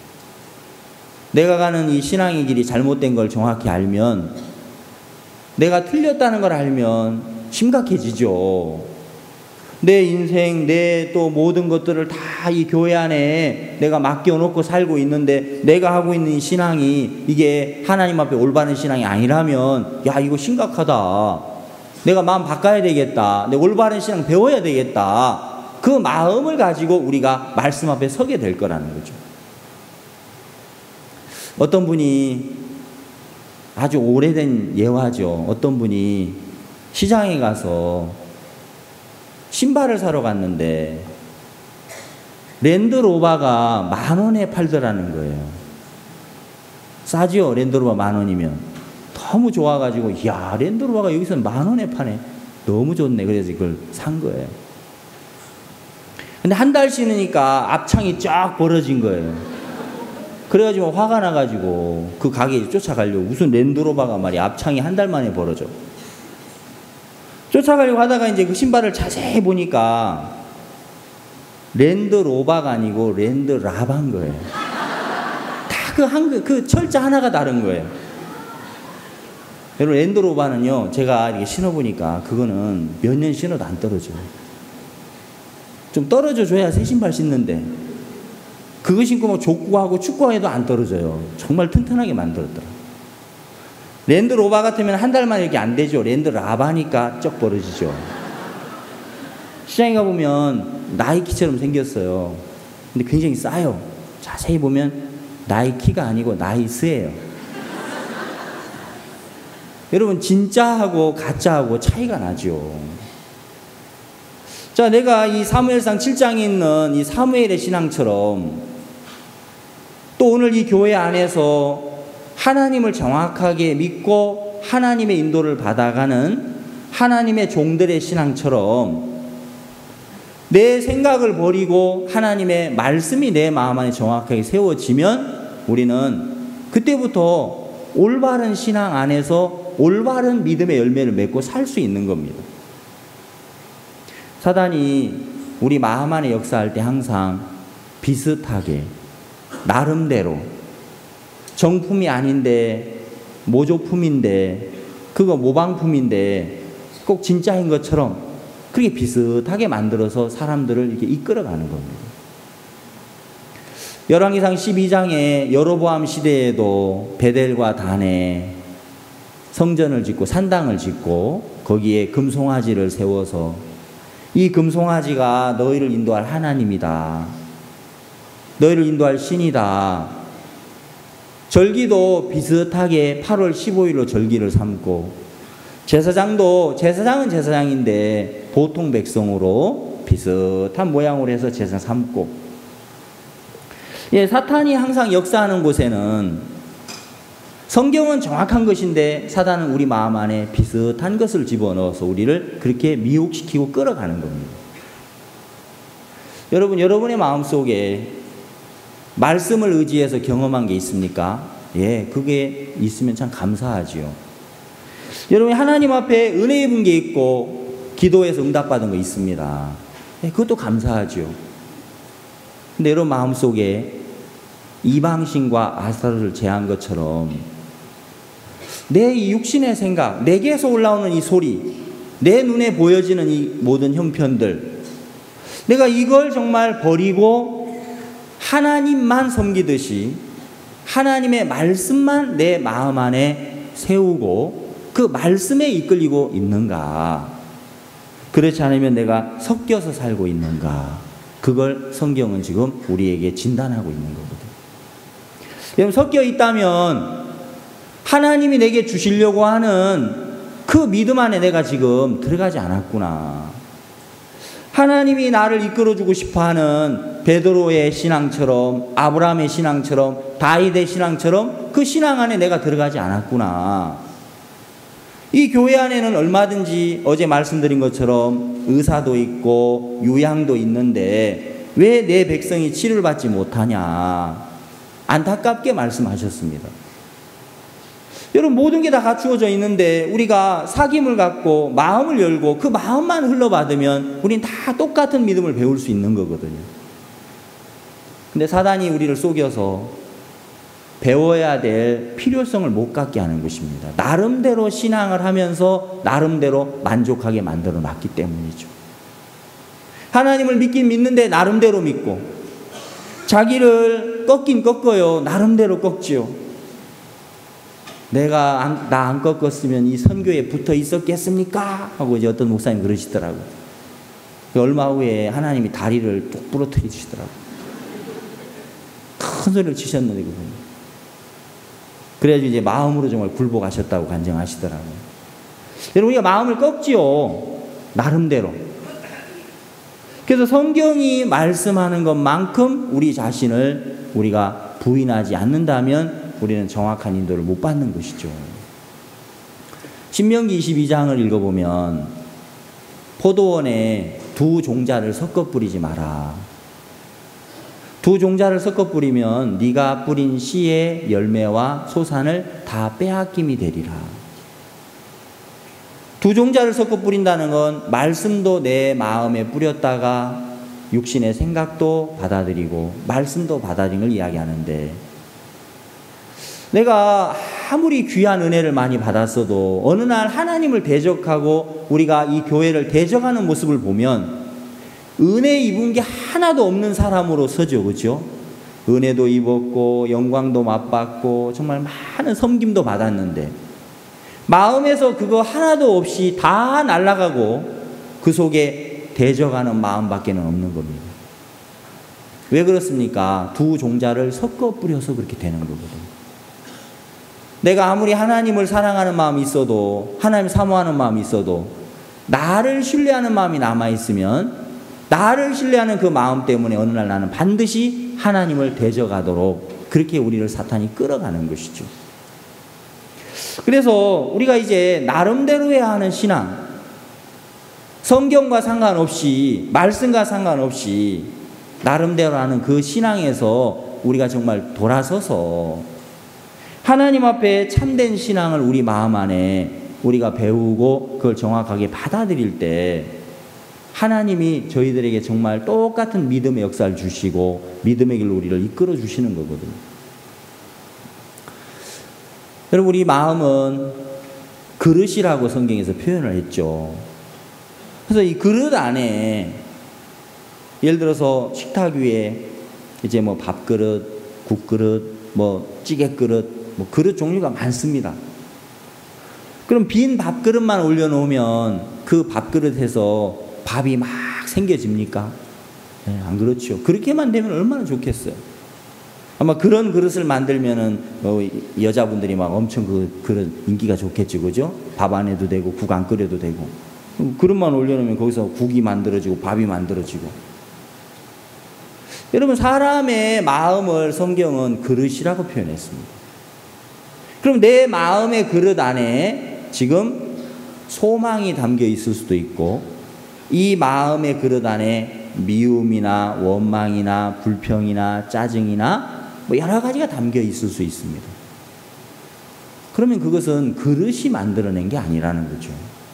내가 가는 이 신앙의 길이 잘못된 걸 정확히 알면, 내가 틀렸다는 걸 알면 심각해지죠. 내 인생, 내 또 모든 것들을 다 이 교회 안에 내가 맡겨놓고 살고 있는데, 내가 하고 있는 이 신앙이 이게 하나님 앞에 올바른 신앙이 아니라면, 야, 이거 심각하다. 내가 마음 바꿔야 되겠다. 내 올바른 신앙 배워야 되겠다. 그 마음을 가지고 우리가 말씀 앞에 서게 될 거라는 거죠. 어떤 분이, 아주 오래된 예화죠. 어떤 분이 시장에 가서 신발을 사러 갔는데 랜드로버가 10,000원에 팔더라는 거예요. 싸지요? 랜드로버 10,000원이면. 너무 좋아가지고, 이야, 랜드로버가 여기서 10,000원에 파네. 너무 좋네. 그래서 이걸 산 거예요. 근데 한 달 지나니까 앞창이 쫙 벌어진 거예요. 그래가지고 화가 나가지고 그 가게에 쫓아가려고, 무슨 랜드로버가 말이야, 앞창이 한 달 만에 벌어져. 쫓아가려고 하다가 이제 그 신발을 자세히 보니까 랜드로버가 아니고 랜드라바인 거예요. 다 그 철자 하나가 다른 거예요. 여러분, 랜드로버는요, 제가 이렇게 신어보니까 그거는 몇 년 신어도 안 떨어져요. 좀 떨어져 줘야 새 신발 신는데, 그거 신고 족구하고 축구해도 안 떨어져요. 정말 튼튼하게 만들었더라. 랜드로버 같으면 한 달만 이렇게 안 되죠. 랜드라바니까 쩍 벌어지죠. 시장에 가보면 나이키처럼 생겼어요. 근데 굉장히 싸요. 자세히 보면 나이키가 아니고 나이스예요. 여러분, 진짜하고 가짜하고 차이가 나죠. 자, 내가 이 사무엘상 7장에 있는 이 사무엘의 신앙처럼, 또 오늘 이 교회 안에서 하나님을 정확하게 믿고 하나님의 인도를 받아가는 하나님의 종들의 신앙처럼, 내 생각을 버리고 하나님의 말씀이 내 마음 안에 정확하게 세워지면 우리는 그때부터 올바른 신앙 안에서 올바른 믿음의 열매를 맺고 살 수 있는 겁니다. 사단이 우리 마음 안에 역사할 때 항상 비슷하게, 나름대로, 정품이 아닌데 모조품인데, 그거 모방품인데 꼭 진짜인 것처럼 그렇게 비슷하게 만들어서 사람들을 이렇게 이끌어가는 겁니다. 열왕기상 12장에 여로보암 시대에도 베델과 단에 성전을 짓고 산당을 짓고 거기에 금송아지를 세워서, 이 금송아지가 너희를 인도할 하나님이다, 너희를 인도할 신이다. 절기도 비슷하게 8월 15일로 절기를 삼고, 제사장도, 제사장은 제사장인데 보통 백성으로 비슷한 모양으로 해서 제사장 삼고, 예, 사탄이 항상 역사하는 곳에는 성경은 정확한 것인데 사단은 우리 마음 안에 비슷한 것을 집어넣어서 우리를 그렇게 미혹시키고 끌어가는 겁니다. 여러분, 여러분의 마음속에 말씀을 의지해서 경험한 게 있습니까? 예, 그게 있으면 참 감사하지요. 여러분, 하나님 앞에 은혜 입은 게 있고 기도해서 응답받은 거 있습니다. 예, 그것도 감사하지요. 근데 여러분 마음속에 이방신과 아사르를 제한 것처럼 내 이 육신의 생각, 내게서 올라오는 이 소리, 내 눈에 보여지는 이 모든 형편들, 내가 이걸 정말 버리고 하나님만 섬기듯이 하나님의 말씀만 내 마음 안에 세우고 그 말씀에 이끌리고 있는가? 그렇지 않으면 내가 섞여서 살고 있는가? 그걸 성경은 지금 우리에게 진단하고 있는 거거든요. 여러분, 섞여 있다면 하나님이 내게 주시려고 하는 그 믿음 안에 내가 지금 들어가지 않았구나. 하나님이 나를 이끌어주고 싶어하는 베드로의 신앙처럼, 아브라함의 신앙처럼, 다윗의 신앙처럼 그 신앙 안에 내가 들어가지 않았구나. 이 교회 안에는 얼마든지 어제 말씀드린 것처럼 의사도 있고 유양도 있는데 왜 내 백성이 치료를 받지 못하냐. 안타깝게 말씀하셨습니다. 여러분, 모든 게 다 갖추어져 있는데 우리가 사귐을 갖고 마음을 열고 그 마음만 흘러받으면 우린 다 똑같은 믿음을 배울 수 있는 거거든요. 근데 사단이 우리를 속여서 배워야 될 필요성을 못 갖게 하는 것입니다. 나름대로 신앙을 하면서 나름대로 만족하게 만들어 놨기 때문이죠. 하나님을 믿긴 믿는데 나름대로 믿고, 자기를 꺾긴 꺾어요. 나름대로 꺾지요. 내가 나 안 꺾었으면 이 선교에 붙어 있었겠습니까? 하고 이제 어떤 목사님 그러시더라고요. 얼마 후에 하나님이 다리를 뚝 부러뜨리시더라고요. 큰 소리를 치셨는데 그분. 그래가지고 이제 마음으로 정말 굴복하셨다고 간증하시더라고요. 여러분, 우리가 마음을 꺾지요. 나름대로. 그래서 성경이 말씀하는 것만큼 우리 자신을 우리가 부인하지 않는다면 우리는 정확한 인도를 못 받는 것이죠. 신명기 22장을 읽어보면 포도원에 두 종자를 섞어 뿌리지 마라. 두 종자를 섞어 뿌리면 네가 뿌린 씨의 열매와 소산을 다 빼앗김이 되리라. 두 종자를 섞어 뿌린다는 건 말씀도 내 마음에 뿌렸다가 육신의 생각도 받아들이고 말씀도 받아들이는 걸 이야기하는데, 내가 아무리 귀한 은혜를 많이 받았어도 어느 날 하나님을 대적하고 우리가 이 교회를 대적하는 모습을 보면 은혜 입은 게 하나도 없는 사람으로서죠. 그렇죠? 은혜도 입었고 영광도 맛봤고 정말 많은 섬김도 받았는데 마음에서 그거 하나도 없이 다 날아가고 그 속에 대적하는 마음밖에 없는 겁니다. 왜 그렇습니까? 두 종자를 섞어 뿌려서 그렇게 되는 거거든요. 내가 아무리 하나님을 사랑하는 마음이 있어도, 하나님 사모하는 마음이 있어도 나를 신뢰하는 마음이 남아있으면 나를 신뢰하는 그 마음 때문에 어느 날 나는 반드시 하나님을 대적하도록 그렇게 우리를 사탄이 끌어가는 것이죠. 그래서 우리가 이제 나름대로 해야 하는 신앙, 성경과 상관없이, 말씀과 상관없이 나름대로 하는 그 신앙에서 우리가 정말 돌아서서 하나님 앞에 참된 신앙을 우리 마음 안에 우리가 배우고 그걸 정확하게 받아들일 때 하나님이 저희들에게 정말 똑같은 믿음의 역사를 주시고 믿음의 길로 우리를 이끌어 주시는 거거든요. 여러분, 우리 마음은 그릇이라고 성경에서 표현을 했죠. 그래서 이 그릇 안에 예를 들어서 식탁 위에 이제 뭐 밥그릇, 국그릇, 뭐 찌개그릇, 뭐 그릇 종류가 많습니다. 그럼 빈 밥그릇만 올려놓으면 그 밥그릇에서 밥이 막 생겨집니까? 네, 안 그렇죠. 그렇게만 되면 얼마나 좋겠어요. 아마 그런 그릇을 만들면은 여자분들이 막 엄청 그 그릇 인기가 좋겠죠, 그죠? 밥 안 해도 되고 국 안 끓여도 되고. 그릇만 올려놓으면 거기서 국이 만들어지고 밥이 만들어지고. 여러분, 사람의 마음을 성경은 그릇이라고 표현했습니다. 그럼 내 마음의 그릇 안에 지금 소망이 담겨 있을 수도 있고, 이 마음의 그릇 안에 미움이나 원망이나 불평이나 짜증이나 뭐 여러 가지가 담겨 있을 수 있습니다. 그러면 그것은 그릇이 만들어낸 게 아니라는 거죠.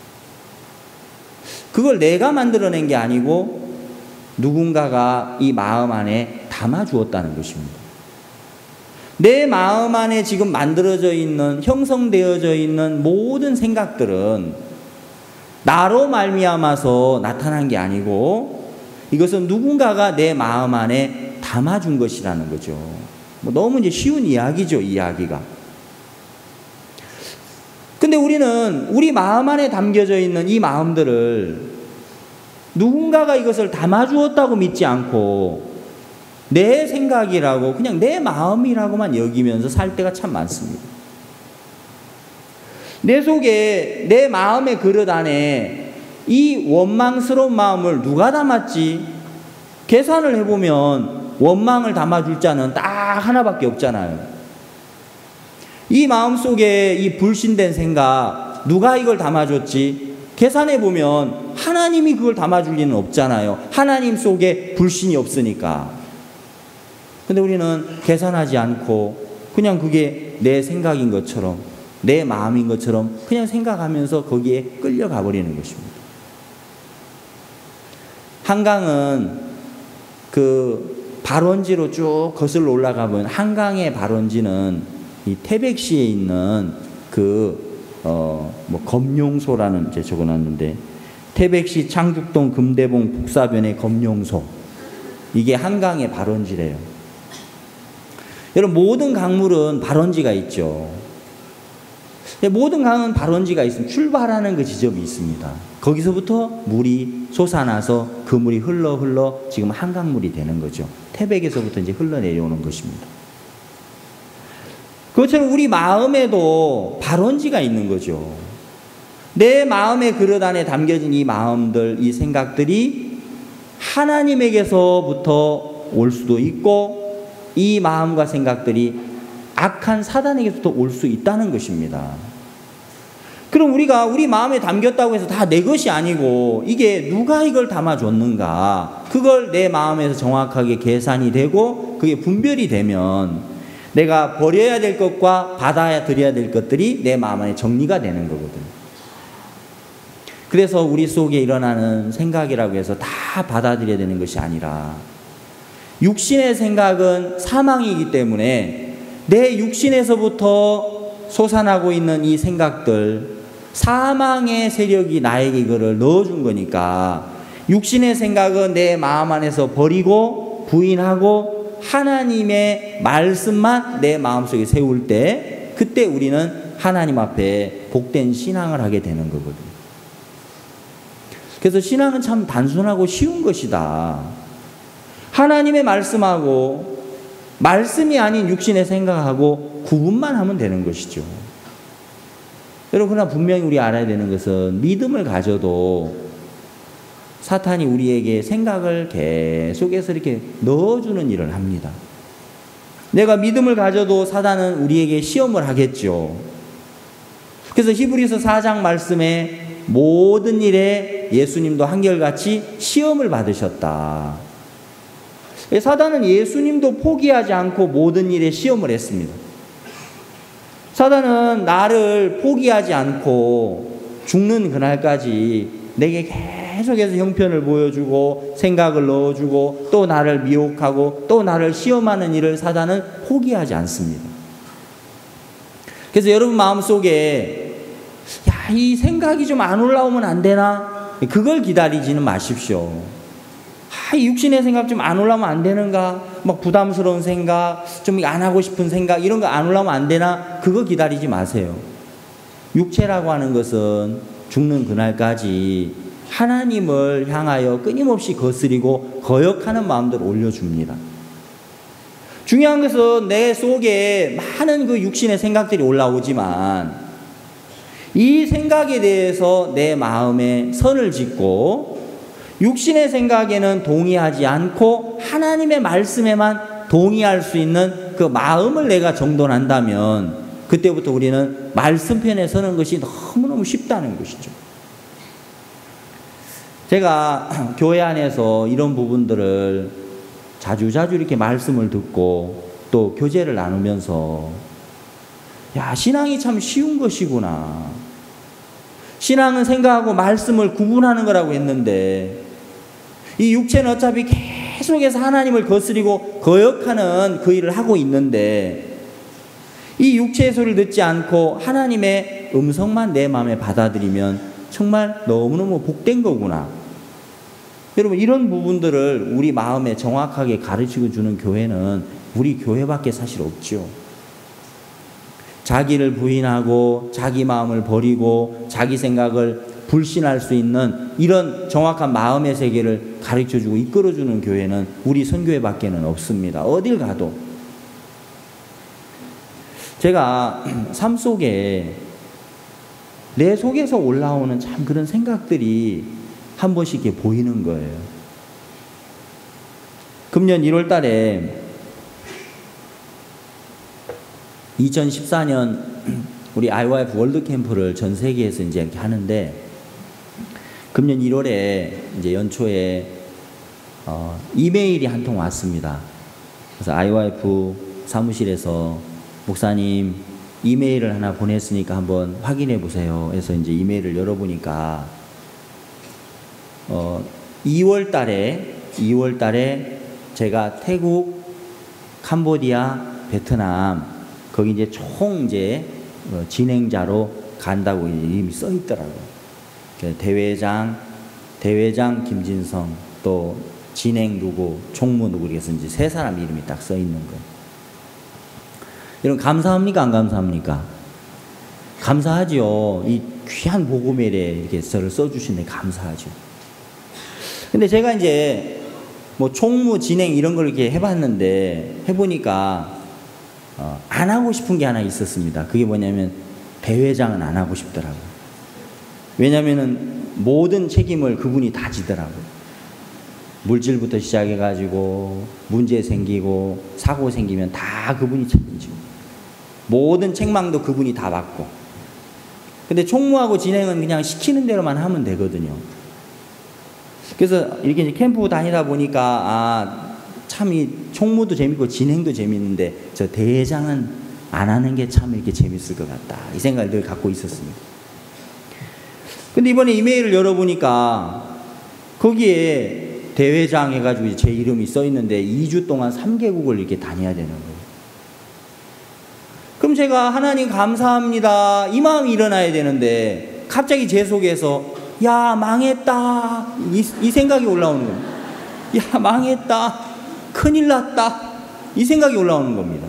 그걸 내가 만들어낸 게 아니고 누군가가 이 마음 안에 담아주었다는 것입니다. 내 마음 안에 지금 만들어져 있는, 형성되어져 있는 모든 생각들은 나로 말미암아서 나타난 게 아니고 이것은 누군가가 내 마음 안에 담아준 것이라는 거죠. 뭐 너무 이제 쉬운 이야기죠, 이야기가. 근데 우리는 우리 마음 안에 담겨져 있는 이 마음들을 누군가가 이것을 담아주었다고 믿지 않고 내 생각이라고 그냥 내 마음이라고만 여기면서 살 때가 참 많습니다. 내 속에, 내 마음의 그릇 안에 이 원망스러운 마음을 누가 담았지? 계산을 해보면 원망을 담아줄 자는 딱 하나밖에 없잖아요. 이 마음속에 이 불신된 생각, 누가 이걸 담아줬지? 계산해보면 하나님이 그걸 담아줄 리는 없잖아요. 하나님 속에 불신이 없으니까. 근데 우리는 계산하지 않고 그냥 그게 내 생각인 것처럼, 내 마음인 것처럼 그냥 생각하면서 거기에 끌려가 버리는 것입니다. 한강은 그 발원지로 쭉 거슬러 올라가 보면 한강의 발원지는 이 태백시에 있는 검룡소라는 이제 적어놨는데, 태백시 창북동 금대봉 북사변의 검룡소, 이게 한강의 발원지래요. 여러분, 모든 강물은 발원지가 있죠. 모든 강은 발원지가 있으면 출발하는 그 지점이 있습니다. 거기서부터 물이 솟아나서 그 물이 흘러 지금 한강물이 되는 거죠. 태백에서부터 이제 흘러내려오는 것입니다. 그것처럼 우리 마음에도 발원지가 있는 거죠. 내 마음의 그릇 안에 담겨진 이 마음들, 이 생각들이 하나님에게서부터 올 수도 있고, 이 마음과 생각들이 악한 사단에게서부터 올 수 있다는 것입니다. 그럼 우리가 우리 마음에 담겼다고 해서 다 내 것이 아니고, 이게 누가 이걸 담아줬는가, 그걸 내 마음에서 정확하게 계산이 되고 그게 분별이 되면 내가 버려야 될 것과 받아들여야 될 것들이 내 마음 안에 정리가 되는 거거든요. 그래서 우리 속에 일어나는 생각이라고 해서 다 받아들여야 되는 것이 아니라, 육신의 생각은 사망이기 때문에 내 육신에서부터 솟아나고 있는 이 생각들, 사망의 세력이 나에게 이거를 넣어준 거니까, 육신의 생각은 내 마음 안에서 버리고 부인하고 하나님의 말씀만 내 마음속에 세울 때, 그때 우리는 하나님 앞에 복된 신앙을 하게 되는 거거든요. 그래서 신앙은 참 단순하고 쉬운 것이다. 하나님의 말씀하고 말씀이 아닌 육신의 생각하고 구분만 하면 되는 것이죠. 여러분, 그러나 분명히 우리 알아야 되는 것은, 믿음을 가져도 사탄이 우리에게 생각을 계속해서 이렇게 넣어주는 일을 합니다. 내가 믿음을 가져도 사탄은 우리에게 시험을 하겠죠. 그래서 히브리서 4장 말씀에 모든 일에 예수님도 한결같이 시험을 받으셨다. 사단은 예수님도 포기하지 않고 모든 일에 시험을 했습니다. 사단은 나를 포기하지 않고 죽는 그날까지 내게 계속해서 형편을 보여주고 생각을 넣어주고 또 나를 미혹하고 또 나를 시험하는 일을 사단은 포기하지 않습니다. 그래서 여러분 마음속에 이 생각이 좀 안 올라오면 안 되나? 그걸 기다리지는 마십시오. 이 육신의 생각 좀 안 올라오면 안 되는가? 막 부담스러운 생각, 좀 안 하고 싶은 생각, 이런 거 안 올라오면 안 되나? 그거 기다리지 마세요. 육체라고 하는 것은 죽는 그날까지 하나님을 향하여 끊임없이 거스리고 거역하는 마음들을 올려줍니다. 중요한 것은 내 속에 많은 그 육신의 생각들이 올라오지만, 이 생각에 대해서 내 마음에 선을 짓고 육신의 생각에는 동의하지 않고 하나님의 말씀에만 동의할 수 있는 그 마음을 내가 정돈한다면, 그때부터 우리는 말씀편에 서는 것이 너무너무 쉽다는 것이죠. 제가 교회 안에서 이런 부분들을 자주자주 이렇게 말씀을 듣고 또 교제를 나누면서, 신앙이 참 쉬운 것이구나. 신앙은 생각하고 말씀을 구분하는 거라고 했는데, 이 육체는 어차피 계속해서 하나님을 거스리고 거역하는 그 일을 하고 있는데, 이 육체의 소리를 듣지 않고 하나님의 음성만 내 마음에 받아들이면 정말 너무너무 복된 거구나. 여러분, 이런 부분들을 우리 마음에 정확하게 가르치고 주는 교회는 우리 교회밖에 사실 없죠. 자기를 부인하고 자기 마음을 버리고 자기 생각을 불신할 수 있는 이런 정확한 마음의 세계를 가르쳐주고 이끌어주는 교회는 우리 선교회밖에는 없습니다. 어딜 가도. 제가 삶 속에 내 속에서 올라오는 참 그런 생각들이 한 번씩 이렇게 보이는 거예요. 금년 1월 달에 2014년 우리 IYF 월드 캠프를 전 세계에서 이제 이렇게 하는데, 금년 1월에 이제 연초에 이메일이 한 통 왔습니다. 그래서 IYF 사무실에서 목사님 이메일을 하나 보냈으니까 한번 확인해 보세요. 해서 이제 이메일을 열어보니까 2월 달에 제가 태국, 캄보디아, 베트남 거기 이제 총 이제 진행자로 간다고 이름이 써 있더라고요. 대회장 김진성, 또 진행 누구, 총무 누구, 그래서 이제 세 사람 이름이 딱 써 있는 거예요. 여러분 감사합니까? 안 감사합니까? 감사하죠. 이 귀한 복음에 이렇게 저를 써주시는데 감사하죠. 근데 제가 이제 뭐 총무 진행 이런 걸 이렇게 해봤는데, 해보니까 안 하고 싶은 게 하나 있었습니다. 그게 뭐냐면 대회장은 안 하고 싶더라고요. 왜냐면은 모든 책임을 그분이 다 지더라고요. 물질부터 시작해가지고 문제 생기고 사고 생기면 다 그분이 책임지고, 모든 책망도 그분이 다 받고. 근데 총무하고 진행은 그냥 시키는 대로만 하면 되거든요. 그래서 이렇게 이제 캠프 다니다 보니까 참 이 총무도 재밌고 진행도 재밌는데 저 대회장은 안 하는 게 참 이렇게 재밌을 것 같다, 이 생각을 늘 갖고 있었습니다. 근데 이번에 이메일을 열어보니까 거기에 대회장 해가지고 제 이름이 써 있는데 2주 동안 3개국을 이렇게 다녀야 되는 거예요. 그럼 제가 하나님 감사합니다 이 마음이 일어나야 되는데, 갑자기 제 속에서 야 망했다 이 생각이 올라오는 겁니다. 야 망했다, 큰일 났다, 이 생각이 올라오는 겁니다.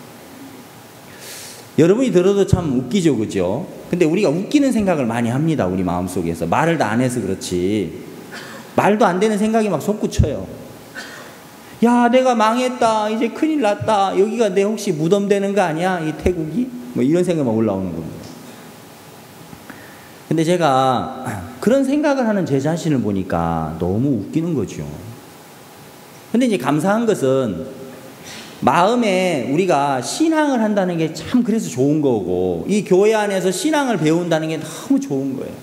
여러분이 들어도 참 웃기죠, 그죠? 근데 우리가 웃기는 생각을 많이 합니다. 우리 마음속에서 말을 다 안 해서 그렇지, 말도 안 되는 생각이 막 솟구쳐요. 야 내가 망했다, 이제 큰일 났다, 여기가 내 혹시 무덤 되는 거 아니야, 이 태국이? 뭐 이런 생각만 올라오는 겁니다. 근데 제가 그런 생각을 하는 제 자신을 보니까 너무 웃기는 거죠. 근데 이제 감사한 것은 마음에 우리가 신앙을 한다는 게 참 그래서 좋은 거고, 이 교회 안에서 신앙을 배운다는 게 너무 좋은 거예요.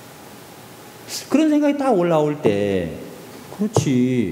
그런 생각이 딱 올라올 때, 그렇지,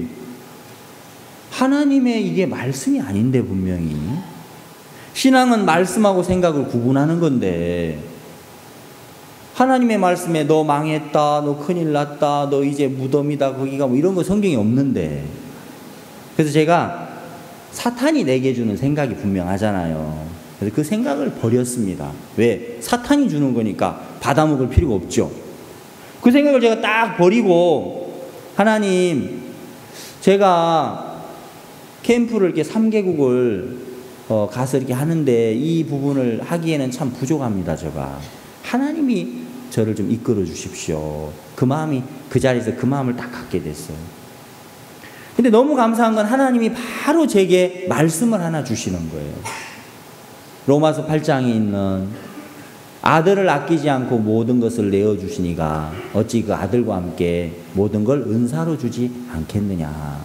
하나님의 이게 말씀이 아닌데, 분명히 신앙은 말씀하고 생각을 구분하는 건데, 하나님의 말씀에 너 망했다, 너 큰일 났다, 너 이제 무덤이다, 거기가 뭐 이런 거 성경에 없는데. 그래서 제가 사탄이 내게 주는 생각이 분명하잖아요. 그래서 그 생각을 버렸습니다. 왜? 사탄이 주는 거니까 받아먹을 필요가 없죠. 그 생각을 제가 딱 버리고, 하나님, 제가 캠프를 이렇게 3개국을 가서 이렇게 하는데 이 부분을 하기에는 참 부족합니다, 제가. 하나님이 저를 좀 이끌어 주십시오. 그 마음이, 그 자리에서 그 마음을 딱 갖게 됐어요. 근데 너무 감사한 건 하나님이 바로 제게 말씀을 하나 주시는 거예요. 로마서 8장에 있는 아들을 아끼지 않고 모든 것을 내어주시니가 어찌 그 아들과 함께 모든 걸 은사로 주지 않겠느냐.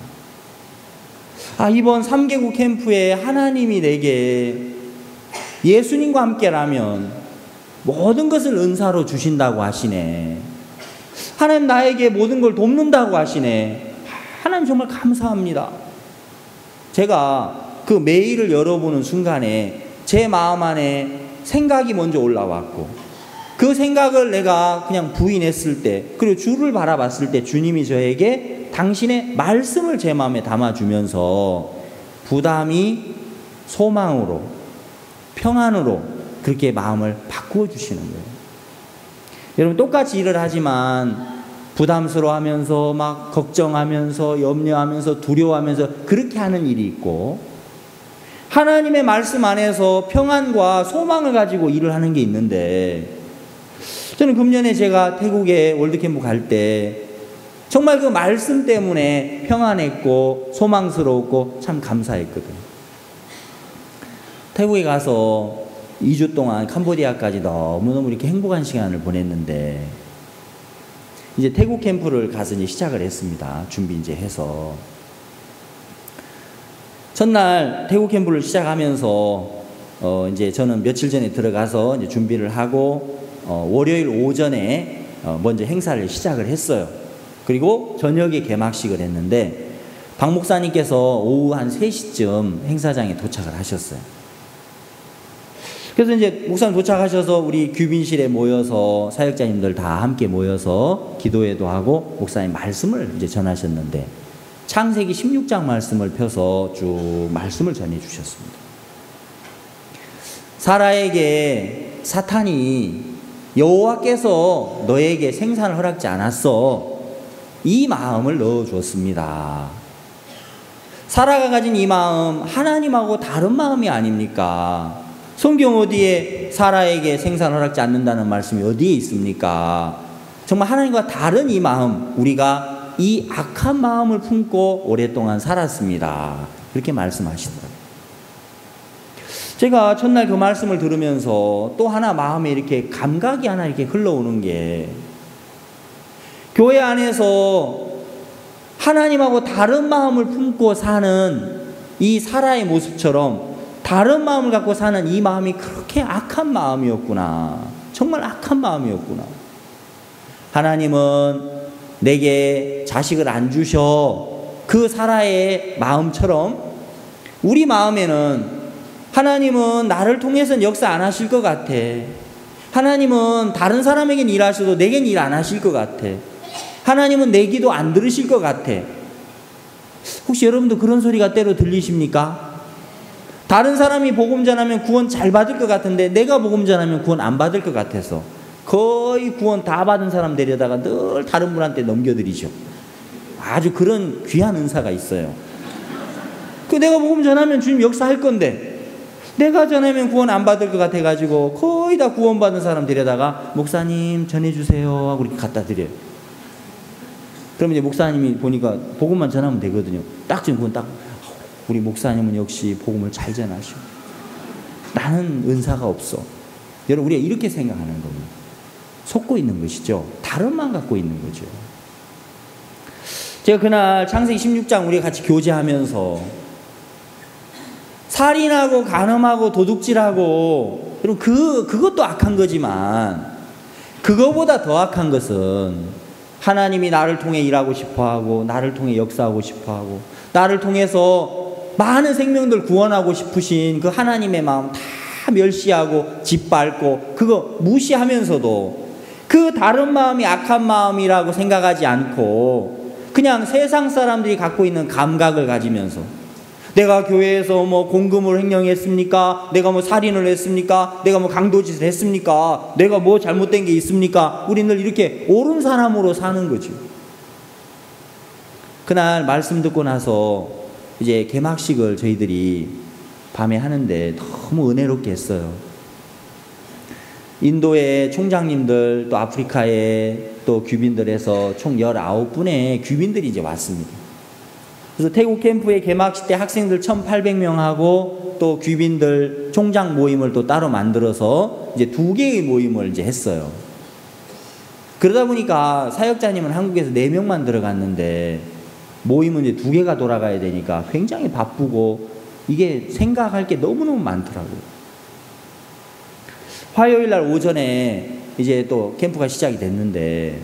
이번 3개국 캠프에 하나님이 내게 예수님과 함께라면 모든 것을 은사로 주신다고 하시네. 하나님 나에게 모든 걸 돕는다고 하시네. 하나님 정말 감사합니다. 제가 그 메일을 열어보는 순간에 제 마음 안에 생각이 먼저 올라왔고, 그 생각을 내가 그냥 부인했을 때, 그리고 주를 바라봤을 때 주님이 저에게 당신의 말씀을 제 마음에 담아주면서 부담이 소망으로, 평안으로 그렇게 마음을 바꾸어 주시는 거예요. 여러분 똑같이 일을 하지만 부담스러워하면서 막 걱정하면서 염려하면서 두려워하면서 그렇게 하는 일이 있고, 하나님의 말씀 안에서 평안과 소망을 가지고 일을 하는 게 있는데, 저는 금년에 제가 태국에 월드캠프 갈 때 정말 그 말씀 때문에 평안했고 소망스러웠고 참 감사했거든요. 태국에 가서 2주 동안 캄보디아까지 너무너무 이렇게 행복한 시간을 보냈는데, 이제 태국 캠프를 가서 이제 시작을 했습니다. 준비 이제 해서. 첫날 태국 캠프를 시작하면서 이제 저는 며칠 전에 들어가서 이제 준비를 하고 월요일 오전에 먼저 행사를 시작을 했어요. 그리고 저녁에 개막식을 했는데 박 목사님께서 오후 한 3시쯤 행사장에 도착을 하셨어요. 그래서 이제 목사님 도착하셔서 우리 귀빈실에 모여서 사역자님들 다 함께 모여서 기도회도 하고 목사님 말씀을 이제 전하셨는데 창세기 16장 말씀을 펴서 쭉 말씀을 전해 주셨습니다. 사라에게 사탄이 여호와께서 너에게 생산을 허락지 않았어, 이 마음을 넣어 주었습니다. 사라가 가진 이 마음 하나님하고 다른 마음이 아닙니까? 성경 어디에 사라에게 생산 허락지 않는다는 말씀이 어디에 있습니까? 정말 하나님과 다른 이 마음, 우리가 이 악한 마음을 품고 오랫동안 살았습니다. 그렇게 말씀하시더라고요. 제가 첫날 그 말씀을 들으면서 또 하나 마음에 이렇게 감각이 하나 이렇게 흘러오는 게, 교회 안에서 하나님하고 다른 마음을 품고 사는 이 사라의 모습처럼 다른 마음을 갖고 사는 이 마음이 그렇게 악한 마음이었구나. 정말 악한 마음이었구나. 하나님은 내게 자식을 안 주셔. 그 사라의 마음처럼 우리 마음에는 하나님은 나를 통해서는 역사 안 하실 것 같아. 하나님은 다른 사람에겐 일하셔도 내겐 일 안 하실 것 같아. 하나님은 내 기도 안 들으실 것 같아. 혹시 여러분도 그런 소리가 때로 들리십니까? 다른 사람이 복음 전하면 구원 잘 받을 것 같은데 내가 복음 전하면 구원 안 받을 것 같아서 거의 구원 다 받은 사람 데려다가 늘 다른 분한테 넘겨드리죠. 아주 그런 귀한 은사가 있어요. 내가 복음 전하면 주님 역사할 건데 내가 전하면 구원 안 받을 것 같아가지고 거의 다 구원 받은 사람 데려다가 목사님 전해주세요 하고 이렇게 갖다 드려요. 그러면 이제 목사님이 보니까 복음만 전하면 되거든요. 딱 지금 그건 딱 우리 목사님은 역시 복음을 잘 전하시고 나는 은사가 없어. 여러분, 우리가 이렇게 생각하는 겁니다. 속고 있는 것이죠. 다른 마음 갖고 있는 거죠. 제가 그날 창세기 16장 우리가 같이 교제하면서 살인하고 간음하고 도둑질하고, 그리고 그것도 악한 거지만 그거보다 더 악한 것은 하나님이 나를 통해 일하고 싶어하고 나를 통해 역사하고 싶어하고 나를 통해서 많은 생명들 구원하고 싶으신 그 하나님의 마음 다 멸시하고 짓밟고 그거 무시하면서도 그 다른 마음이 악한 마음이라고 생각하지 않고 그냥 세상 사람들이 갖고 있는 감각을 가지면서 내가 교회에서 뭐 공금을 횡령했습니까? 내가 뭐 살인을 했습니까? 내가 뭐 강도짓을 했습니까? 내가 뭐 잘못된 게 있습니까? 우리는 이렇게 옳은 사람으로 사는 거죠. 그날 말씀 듣고 나서 이제 개막식을 저희들이 밤에 하는데 너무 은혜롭게 했어요. 인도의 총장님들 또 아프리카의 또 귀빈들에서 총 19분의 귀빈들이 이제 왔습니다. 그래서 태국 캠프의 개막식 때 학생들 1,800명하고 또 귀빈들 총장 모임을 또 따로 만들어서 이제 2개의 모임을 이제 했어요. 그러다 보니까 사역자님은 한국에서 4명만 들어갔는데 모임은 이제 2개가 돌아가야 되니까 굉장히 바쁘고 이게 생각할 게 너무너무 많더라고요. 화요일 날 오전에 이제 또 캠프가 시작이 됐는데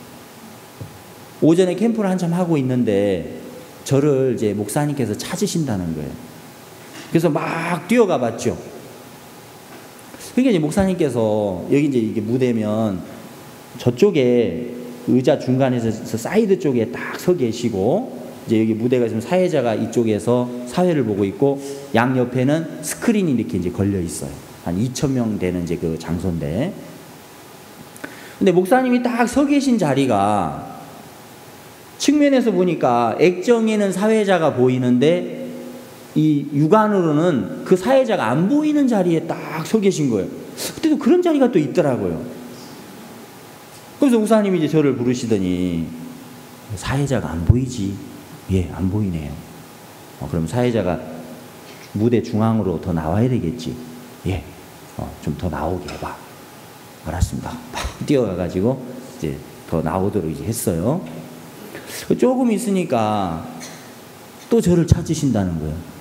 오전에 캠프를 한참 하고 있는데 저를 이제 목사님께서 찾으신다는 거예요. 그래서 막 뛰어가 봤죠. 그러니까 이제 목사님께서 여기 이제 이게 무대면 저쪽에 의자 중간에서 사이드 쪽에 딱 서 계시고 이제 여기 무대가 있으면 사회자가 이쪽에서 사회를 보고 있고 양 옆에는 스크린이 이렇게 이제 걸려 있어요. 한 2,000명 되는 이제 그 장소인데. 근데 목사님이 딱 서 계신 자리가 측면에서 보니까 액정에는 사회자가 보이는데 이 육안으로는 그 사회자가 안 보이는 자리에 딱 서 계신 거예요. 그때도 그런 자리가 또 있더라고요. 그래서 목사님이 이제 저를 부르시더니 사회자가 안 보이지? 예, 안 보이네요. 그럼 사회자가 무대 중앙으로 더 나와야 되겠지? 예, 좀 더 나오게 해봐. 알았습니다. 막 뛰어가가지고 이제 더 나오도록 이제 했어요. 조금 있으니까 또 저를 찾으신다는 거예요.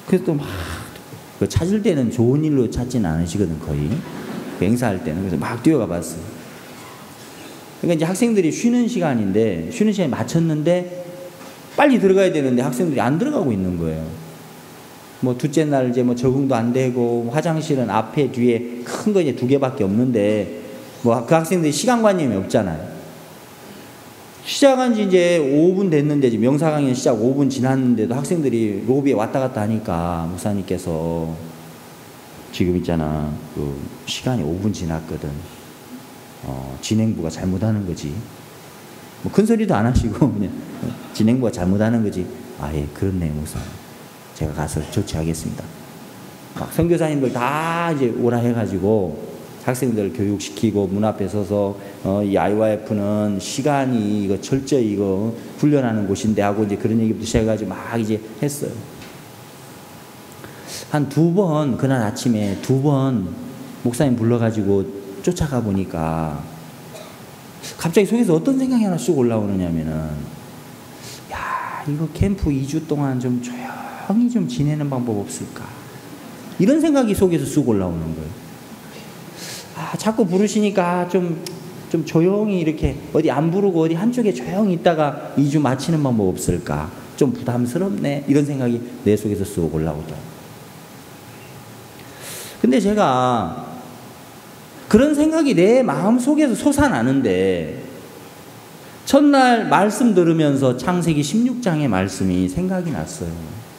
그래서 또 막 찾을 때는 좋은 일로 찾지는 않으시거든, 거의. 행사할 때는. 그래서 막 뛰어가 봤어요. 그러니까 이제 학생들이 쉬는 시간인데, 쉬는 시간에 맞췄는데, 빨리 들어가야 되는데 학생들이 안 들어가고 있는 거예요. 뭐 둘째 날 이제 뭐 적응도 안 되고, 화장실은 앞에 뒤에 큰 거 이제 2개밖에 없는데, 뭐 그 학생들이 시간관념이 없잖아요. 시작한 지 이제 5분 됐는데, 지금 명사 강연 시작 5분 지났는데도 학생들이 로비에 왔다 갔다 하니까 목사님께서 지금 있잖아, 그 시간이 5분 지났거든. 진행부가 잘못하는 거지. 뭐 큰 소리도 안 하시고 그냥 진행부가 잘못하는 거지. 아, 예, 그렇네요, 목사님. 제가 가서 조치하겠습니다. 막 선교사님들 다 이제 오라 해가지고 학생들 교육시키고 문 앞에 서서 이 IYF는 시간이 이거 철저히 이거 훈련하는 곳인데 하고 이제 그런 얘기부터 시작해가지고 막 이제 했어요. 한 2번, 그날 아침에 2번 목사님 불러가지고 쫓아가 보니까 갑자기 속에서 어떤 생각이 하나 쑥 올라오느냐면은, 야, 이거 캠프 2주 동안 좀 조용히 좀 지내는 방법 없을까? 이런 생각이 속에서 쑥 올라오는 거예요. 아, 자꾸 부르시니까 좀 조용히 이렇게 어디 안 부르고 어디 한쪽에 조용히 있다가 2주 마치는 방법 없을까? 좀 부담스럽네. 이런 생각이 내 속에서 쑥 올라오더라고요. 근데 제가 그런 생각이 내 마음 속에서 솟아나는데, 첫날 말씀 들으면서 창세기 16장의 말씀이 생각이 났어요.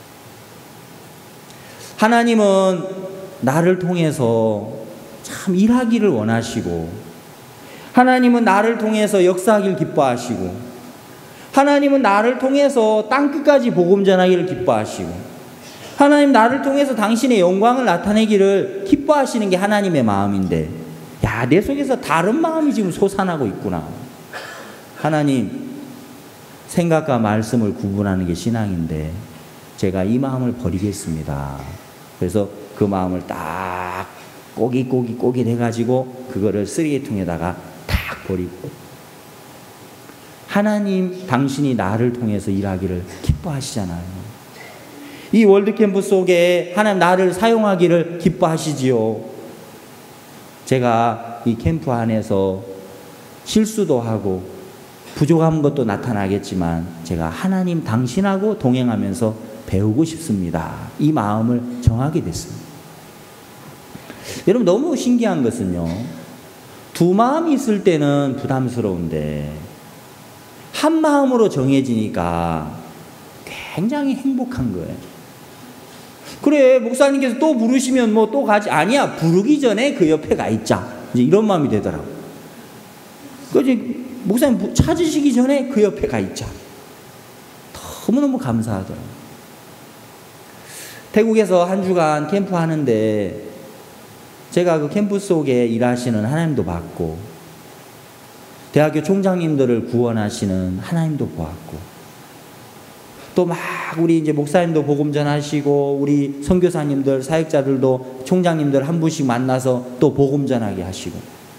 하나님은 나를 통해서 참 일하기를 원하시고, 하나님은 나를 통해서 역사하기를 기뻐하시고, 하나님은 나를 통해서 땅끝까지 복음 전하기를 기뻐하시고, 하나님 나를 통해서 당신의 영광을 나타내기를 기뻐하시는 게 하나님의 마음인데, 야, 내 속에서 다른 마음이 지금 솟아나고 있구나. 하나님, 생각과 말씀을 구분하는 게 신앙인데 제가 이 마음을 버리겠습니다. 그래서 그 마음을 딱 꼬깃 해가지고 그거를 쓰레기통에다가 딱 버리고, 하나님 당신이 나를 통해서 일하기를 기뻐하시잖아요. 이 월드캠프 속에 하나님 나를 사용하기를 기뻐하시지요. 제가 이 캠프 안에서 실수도 하고 부족한 것도 나타나겠지만 제가 하나님 당신하고 동행하면서 배우고 싶습니다. 이 마음을 정하게 됐습니다. 여러분, 너무 신기한 것은요, 2 마음이 있을 때는 부담스러운데 한 마음으로 정해지니까 굉장히 행복한 거예요. 그래, 목사님께서 또 부르시면 뭐 또 가지. 아니야, 부르기 전에 그 옆에 가 있자. 이제 이런 마음이 되더라고. 그래서 목사님 찾으시기 전에 그 옆에 가 있자. 너무너무 감사하더라고. 태국에서 한 주간 캠프 하는데 제가 그 캠프 속에 일하시는 하나님도 봤고, 대학교 총장님들을 구원하시는 하나님도 보았고, 또 막 우리 이제 목사님도 복음 전하시고, 우리 선교사님들, 사역자들도 총장님들 한 분씩 만나서 또 복음 전하게 하시고,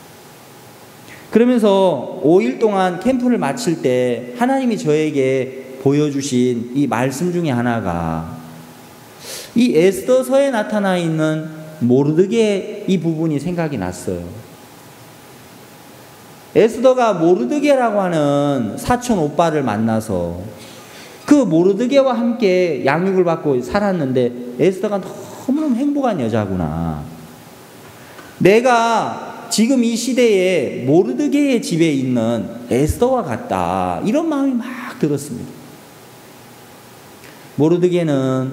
그러면서 5일 동안 캠프를 마칠 때 하나님이 저에게 보여주신 이 말씀 중에 하나가, 이 에스더서에 나타나 있는 모르드게 이 부분이 생각이 났어요. 에스더가 모르드게라고 하는 사촌 오빠를 만나서 그 모르드게와 함께 양육을 받고 살았는데, 에스더가 너무너무 행복한 여자구나. 내가 지금 이 시대에 모르드게의 집에 있는 에스더와 같다. 이런 마음이 막 들었습니다. 모르드게는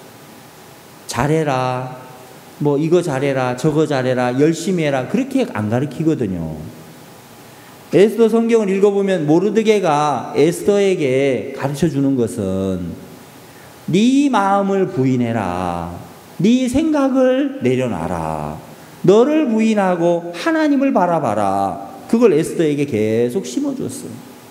잘해라, 뭐 이거 잘해라, 저거 잘해라, 열심히 해라, 그렇게 안 가르치거든요. 에스더 성경을 읽어보면 모르드게가 에스더에게 가르쳐주는 것은, 네 마음을 부인해라, 네 생각을 내려놔라, 너를 부인하고 하나님을 바라봐라. 그걸 에스더에게 계속 심어줬어요.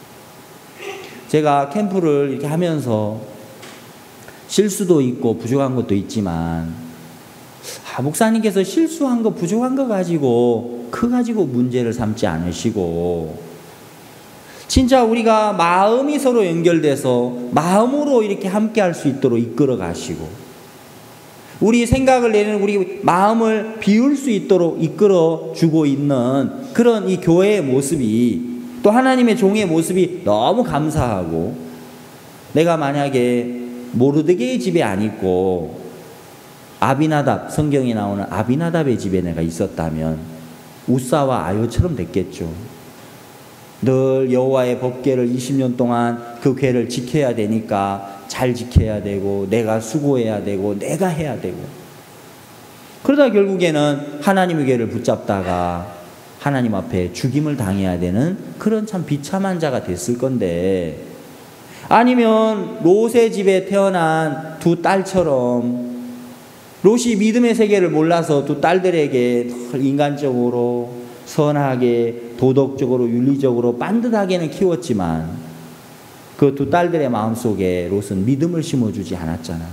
제가 캠프를 이렇게 하면서 실수도 있고 부족한 것도 있지만, 목사님께서 실수한 거, 부족한 거 가지고 문제를 삼지 않으시고, 진짜 우리가 마음이 서로 연결돼서 마음으로 이렇게 함께 할 수 있도록 이끌어 가시고, 우리 생각을 내는 우리 마음을 비울 수 있도록 이끌어 주고 있는 그런 이 교회의 모습이, 또 하나님의 종의 모습이 너무 감사하고, 내가 만약에 모르드게의 집에 안 있고 아비나답, 성경에 나오는 아비나답의 집에 내가 있었다면 우사와 아요처럼 됐겠죠. 늘 여호와의 법궤를 20년 동안 그 궤를 지켜야 되니까 잘 지켜야 되고, 내가 수고해야 되고, 내가 해야 되고, 그러다 결국에는 하나님의 궤를 붙잡다가 하나님 앞에 죽임을 당해야 되는 그런 참 비참한 자가 됐을 건데, 아니면 롯의 집에 태어난 두 딸처럼 롯이 믿음의 세계를 몰라서 두 딸들에게 인간적으로 선하게 도덕적으로 윤리적으로 반듯하게는 키웠지만 그 두 딸들의 마음속에 롯은 믿음을 심어주지 않았잖아요.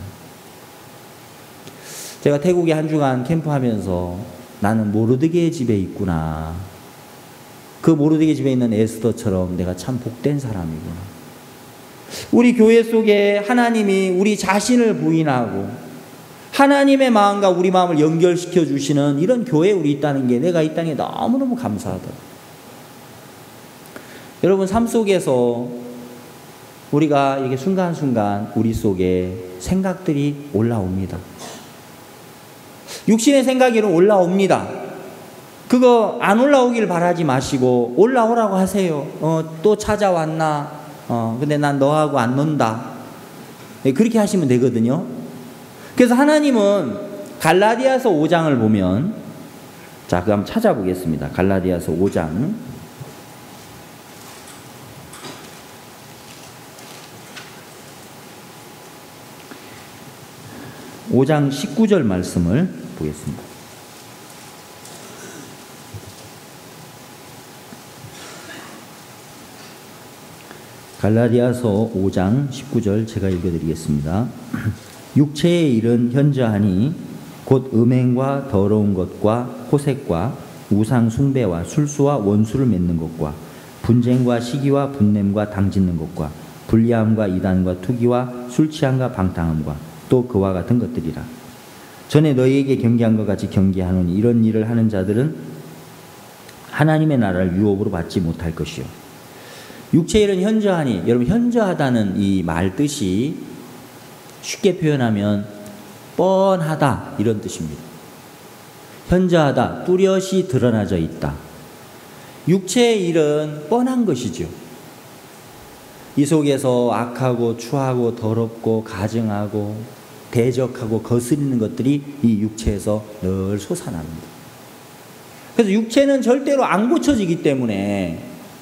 제가 태국에 한 주간 캠프하면서 나는 모르드게의 집에 있구나, 그 모르드게 집에 있는 에스더처럼 내가 참 복된 사람이구나. 우리 교회 속에 하나님이 우리 자신을 부인하고 하나님의 마음과 우리 마음을 연결시켜 주시는 이런 교회에 우리 있다는 게, 내가 이 땅에 너무너무 감사하더라고요. 여러분, 삶 속에서 우리가 이렇게 순간순간 우리 속에 생각들이 올라옵니다. 육신의 생각이 올라옵니다. 그거 안 올라오길 바라지 마시고 올라오라고 하세요. 또 찾아왔나? 근데 난 너하고 안 논다. 그렇게 하시면 되거든요. 그래서 하나님은 갈라디아서 5장을 보면, 자, 그 한번 찾아보겠습니다. 갈라디아서 5장. 5장 19절 말씀을 보겠습니다. 갈라디아서 5장 19절 제가 읽어드리겠습니다. 육체의 일은 현저하니 곧 음행과 더러운 것과 호색과 우상 숭배와 술수와 원수를 맺는 것과 분쟁과 시기와 분냄과 당짓는 것과 불리함과 이단과 투기와 술취함과 방탕함과 또 그와 같은 것들이라. 전에 너희에게 경계한 것 같이 경계하노니 이런 일을 하는 자들은 하나님의 나라를 유업으로 받지 못할 것이요. 육체의 일은 현저하니, 여러분, 현저하다는 이 말 뜻이 쉽게 표현하면 뻔하다, 이런 뜻입니다. 현저하다, 뚜렷이 드러나져 있다. 육체의 일은 뻔한 것이죠. 이 속에서 악하고 추하고 더럽고 가증하고 대적하고 거스리는 것들이 이 육체에서 늘 솟아납니다. 그래서 육체는 절대로 안 고쳐지기 때문에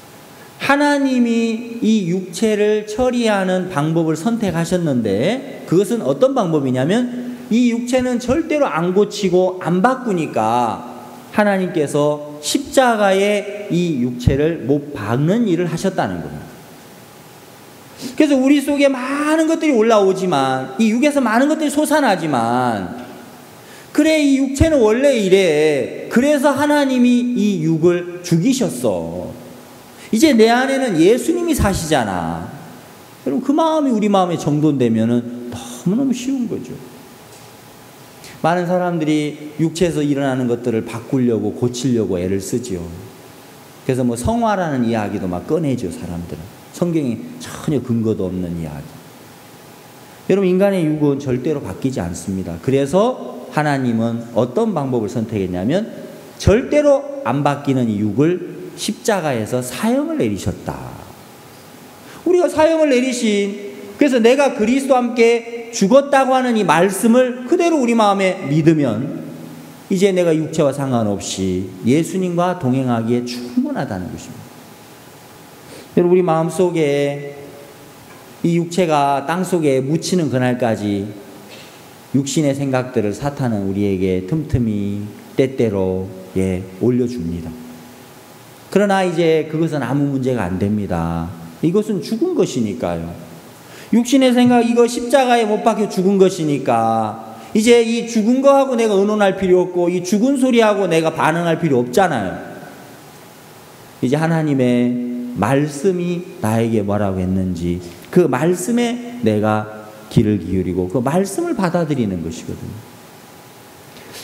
하나님이 이 육체를 처리하는 방법을 선택하셨는데, 그것은 어떤 방법이냐면 이 육체는 절대로 안 고치고 안 바꾸니까 하나님께서 십자가에 이 육체를 못 박는 일을 하셨다는 겁니다. 그래서 우리 속에 많은 것들이 올라오지만, 이 육에서 많은 것들이 솟아나지만, 그래, 이 육체는 원래 이래. 그래서 하나님이 이 육을 죽이셨어. 이제 내 안에는 예수님이 사시잖아. 여러분, 그 마음이 우리 마음에 정돈되면은 너무너무 쉬운 거죠. 많은 사람들이 육체에서 일어나는 것들을 바꾸려고 고치려고 애를 쓰지요. 그래서 뭐 성화라는 이야기도 막 꺼내죠, 사람들은. 성경에 전혀 근거도 없는 이야기. 여러분, 인간의 육은 절대로 바뀌지 않습니다. 그래서 하나님은 어떤 방법을 선택했냐면 절대로 안 바뀌는 이 육을 십자가에서 사형을 내리셨다. 우리가 사형을 내리신, 그래서 내가 그리스도와 함께 죽었다고 하는 이 말씀을 그대로 우리 마음에 믿으면 이제 내가 육체와 상관없이 예수님과 동행하기에 충분하다는 것입니다. 여러분, 우리 마음속에 이 육체가 땅속에 묻히는 그날까지 육신의 생각들을 사탄은 우리에게 틈틈이 때때로 올려줍니다. 그러나 이제 그것은 아무 문제가 안 됩니다. 이것은 죽은 것이니까요. 육신의 생각, 이거 십자가에 못 박혀 죽은 것이니까 이제 이 죽은 거하고 내가 의논할 필요 없고 이 죽은 소리하고 내가 반응할 필요 없잖아요. 이제 하나님의 말씀이 나에게 뭐라고 했는지 그 말씀에 내가 귀를 기울이고 그 말씀을 받아들이는 것이거든요.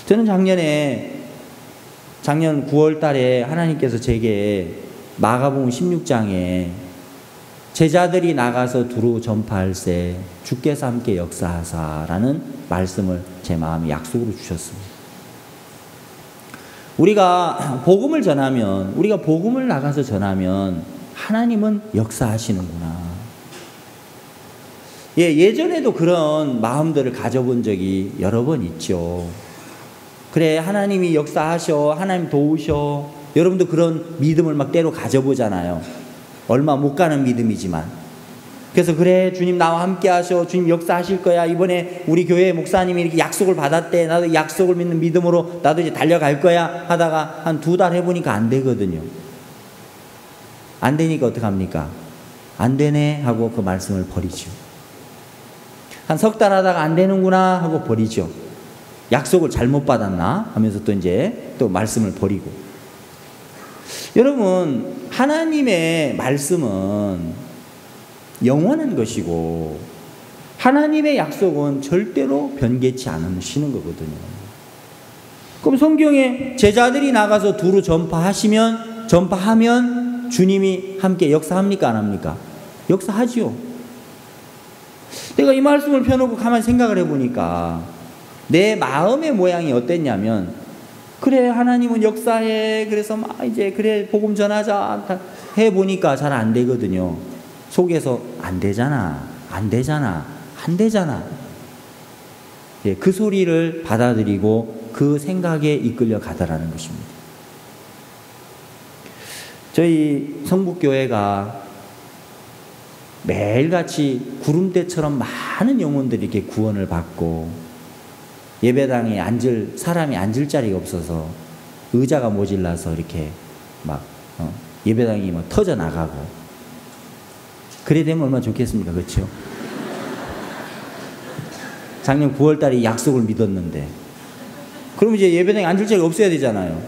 저는 작년 9월 달에 하나님께서 제게 마가복음 16장에 제자들이 나가서 두루 전파할세 주께서 함께 역사하사라는 말씀을 제 마음에 약속으로 주셨습니다. 우리가 복음을 전하면, 우리가 복음을 나가서 전하면 하나님은 역사하시는구나. 예전에도 그런 마음들을 가져본 적이 여러 번 있죠. 그래, 하나님이 역사하셔, 하나님 도우셔. 여러분도 그런 믿음을 막 때로 가져보잖아요. 얼마 못 가는 믿음이지만. 그래서 그래, 주님 나와 함께 하셔, 주님 역사하실 거야. 이번에 우리 교회 목사님이 이렇게 약속을 받았대. 나도 약속을 믿는 믿음으로 나도 이제 달려갈 거야 하다가 한 2달 해보니까 안 되거든요. 안 되니까 어떡합니까? 안 되네 하고 그 말씀을 버리죠. 한 3달 하다가 안 되는구나 하고 버리죠. 약속을 잘못 받았나 하면서 또 이제 또 말씀을 버리고. 여러분, 하나님의 말씀은 영원한 것이고 하나님의 약속은 절대로 변개치 않으시는 거거든요. 그럼 성경에 제자들이 나가서 두루 전파하면 주님이 함께 역사합니까? 안 합니까? 역사하지요. 내가 이 말씀을 펴놓고 가만히 생각을 해보니까 내 마음의 모양이 어땠냐면, 그래 하나님은 역사해, 그래서 막 이제 그래 복음 전하자 해보니까 잘 안 되거든요. 속에서 안 되잖아. 그 소리를 받아들이고 그 생각에 이끌려 가더라는 것입니다. 저희 성북교회가 매일같이 구름대처럼 많은 영혼들이 이렇게 구원을 받고, 예배당에 사람이 앉을 자리가 없어서 의자가 모질라서 이렇게 막 예배당이 막 터져 나가고, 그래 되면 얼마나 좋겠습니까? 그렇죠? 작년 9월 달에 약속을 믿었는데, 그럼 이제 예배당에 앉을 자리가 없어야 되잖아요.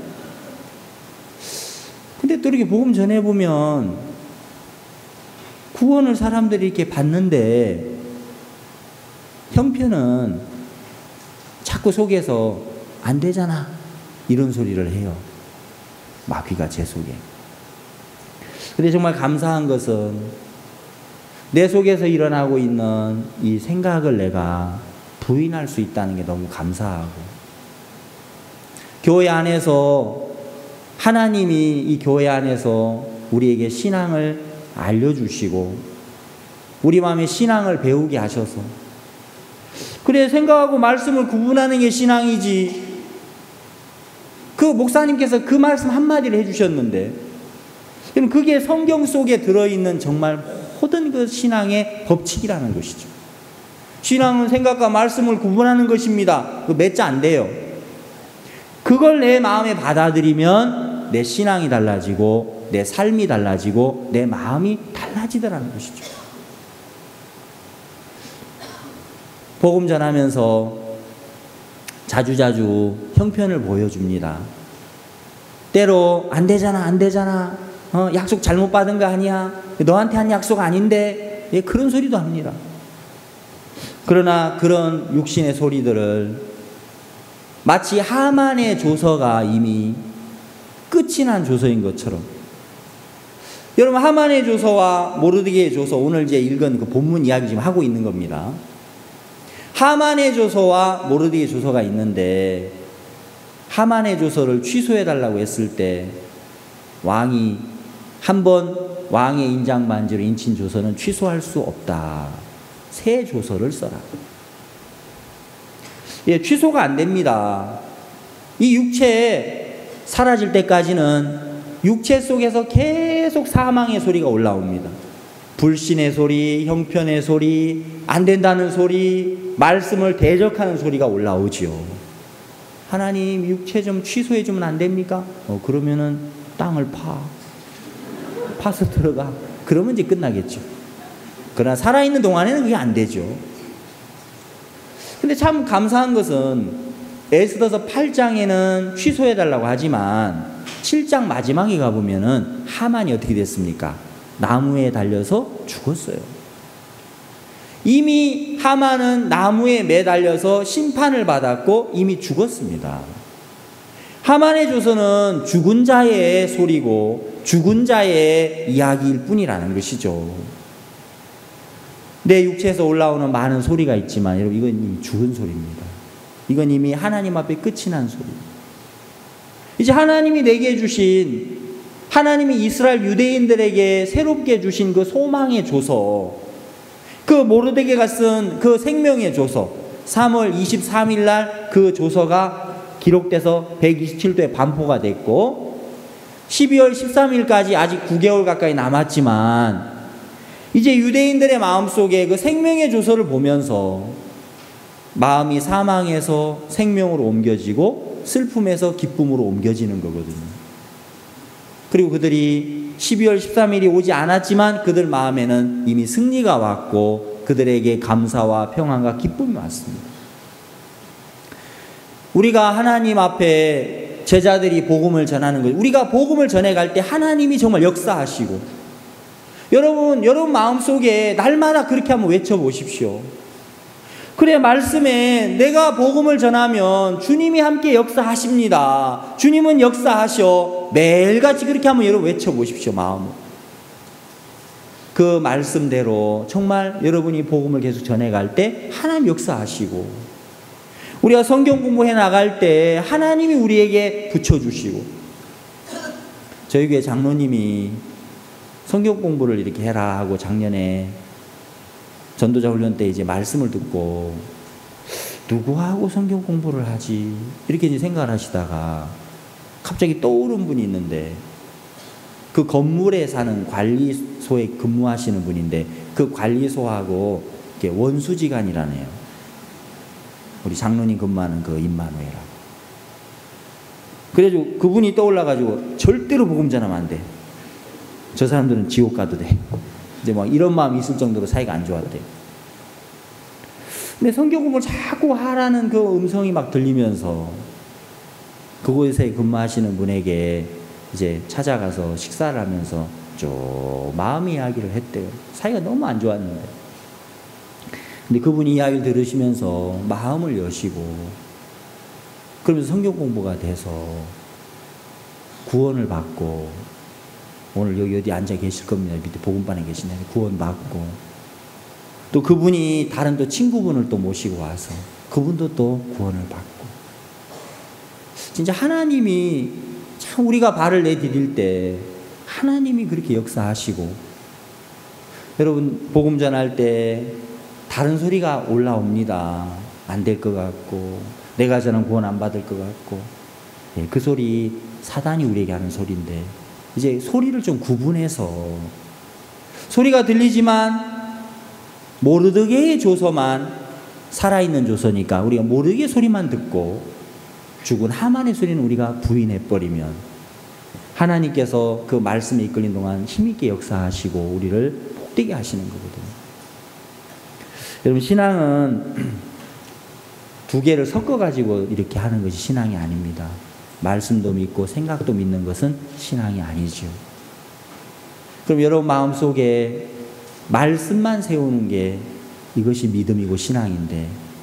근데 또 이렇게 복음 전해보면 구원을 사람들이 이렇게 받는데, 형편은 자꾸 속에서 안 되잖아 이런 소리를 해요. 마귀가 제 속에. 근데 정말 감사한 것은 내 속에서 일어나고 있는 이 생각을 내가 부인할 수 있다는 게 너무 감사하고, 교회 안에서 하나님이 이 교회 안에서 우리에게 신앙을 알려주시고 우리 마음에 신앙을 배우게 하셔서, 그래 생각하고 말씀을 구분하는 게 신앙이지. 그 목사님께서 그 말씀 한마디를 해주셨는데, 그게 성경 속에 들어있는 정말 모든 그 신앙의 법칙이라는 것이죠. 신앙은 생각과 말씀을 구분하는 것입니다. 그 몇 자 안 돼요. 그걸 내 마음에 받아들이면 내 신앙이 달라지고 내 삶이 달라지고 내 마음이 달라지더라는 것이죠. 복음 전하면서 자주자주 형편을 보여줍니다. 때로 안 되잖아. 약속 잘못 받은 거 아니야? 너한테 한 약속 아닌데? 그런 소리도 합니다. 그러나 그런 육신의 소리들을 마치 하만의 조서가 이미 끝이 난 조서인 것처럼, 여러분 하만의 조서와 모르드게의 조서, 오늘 이제 읽은 그 본문 이야기 지금 하고 있는 겁니다. 하만의 조서와 모르드게의 조서가 있는데, 하만의 조서를 취소해달라고 했을 때 왕이 한번 왕의 인장 반지로 인친 조서는 취소할 수 없다. 새 조서를 써라. 취소가 안 됩니다. 이 육체 사라질 때까지는 육체 속에서 계속 사망의 소리가 올라옵니다. 불신의 소리, 형편의 소리, 안 된다는 소리, 말씀을 대적하는 소리가 올라오지요. 하나님 육체 좀 취소해 주면 안 됩니까? 그러면은 땅을 파서 들어가. 그러면 이제 끝나겠죠. 그러나 살아있는 동안에는 그게 안 되죠. 근데 참 감사한 것은 에스더서 8장에는 취소해달라고 하지만 7장 마지막에 가보면은 하만이 어떻게 됐습니까? 나무에 달려서 죽었어요. 이미 하만은 나무에 매달려서 심판을 받았고 이미 죽었습니다. 하만의 조서는 죽은 자의 소리고 죽은 자의 이야기일 뿐이라는 것이죠. 내 육체에서 올라오는 많은 소리가 있지만 여러분, 이건 이미 죽은 소리입니다. 이건 이미 하나님 앞에 끝이 난 소리입니다. 이제 하나님이 내게 주신, 하나님이 이스라엘 유대인들에게 새롭게 주신 그 소망의 조서, 그 모르드게가 쓴 그 생명의 조서, 3월 23일 날 그 조서가 기록돼서 127도에 반포가 됐고 12월 13일까지 아직 9개월 가까이 남았지만 이제 유대인들의 마음속에 그 생명의 조서를 보면서 마음이 사망에서 생명으로 옮겨지고 슬픔에서 기쁨으로 옮겨지는 거거든요. 그리고 그들이 12월 13일이 오지 않았지만 그들 마음에는 이미 승리가 왔고 그들에게 감사와 평안과 기쁨이 왔습니다. 우리가 하나님 앞에 제자들이 복음을 전하는 거예요. 우리가 복음을 전해갈 때 하나님이 정말 역사하시고, 여러분 마음속에 날마다 그렇게 한번 외쳐보십시오. 그래, 말씀에 내가 복음을 전하면 주님이 함께 역사하십니다. 주님은 역사하셔. 매일같이 그렇게 한번 여러분 외쳐보십시오. 마음으로. 그 말씀대로 정말 여러분이 복음을 계속 전해갈 때 하나님 역사하시고, 우리가 성경 공부해 나갈 때 하나님이 우리에게 붙여주시고, 저희 교회 장로님이 성경 공부를 이렇게 해라 하고 작년에 전도자 훈련 때 이제 말씀을 듣고 누구하고 성경 공부를 하지 이렇게 이제 생각을 하시다가 갑자기 떠오른 분이 있는데, 그 건물에 사는 관리소에 근무하시는 분인데 그 관리소하고 이렇게 원수지간이라네요. 우리 장로님 근무하는 그 임마누엘하고. 그래가지고 그분이 떠올라가지고 절대로 복음 전하면 안 돼. 저 사람들은 지옥 가도 돼. 이제 막 이런 마음이 있을 정도로 사이가 안 좋았대. 근데 성경 공부를 자꾸 하라는 그 음성이 막 들리면서 그곳에 근무하시는 분에게 이제 찾아가서 식사를 하면서 쭉 마음 이야기를 했대요. 사이가 너무 안 좋았는데. 근데 그분이 이야기를 들으시면서 마음을 여시고 그러면서 성경 공부가 돼서 구원을 받고, 오늘 여기 어디 앉아 계실 겁니다. 밑에 복음반에 계시네. 구원 받고, 또 그분이 다른 또 친구분을 또 모시고 와서 그분도 또 구원을 받고. 진짜 하나님이 참 우리가 발을 내디딜 때 하나님이 그렇게 역사하시고, 여러분 복음 전할 때 다른 소리가 올라옵니다. 안 될 것 같고, 내가 전한 구원 안 받을 것 같고. 예, 그 소리 사단이 우리에게 하는 소리인데, 이제 소리를 좀 구분해서, 소리가 들리지만 모르드게의 조서만 살아있는 조서니까 우리가 모르드게 소리만 듣고 죽은 하만의 소리는 우리가 부인해버리면 하나님께서 그 말씀에 이끌린 동안 힘있게 역사하시고 우리를 복되게 하시는 거거든요. 여러분, 신앙은 두 개를 섞어가지고 이렇게 하는 것이 신앙이 아닙니다. 말씀도 믿고 생각도 믿는 것은 신앙이 아니죠. 그럼 여러분 마음속에 말씀만 세우는 게 이것이 믿음이고 신앙인데,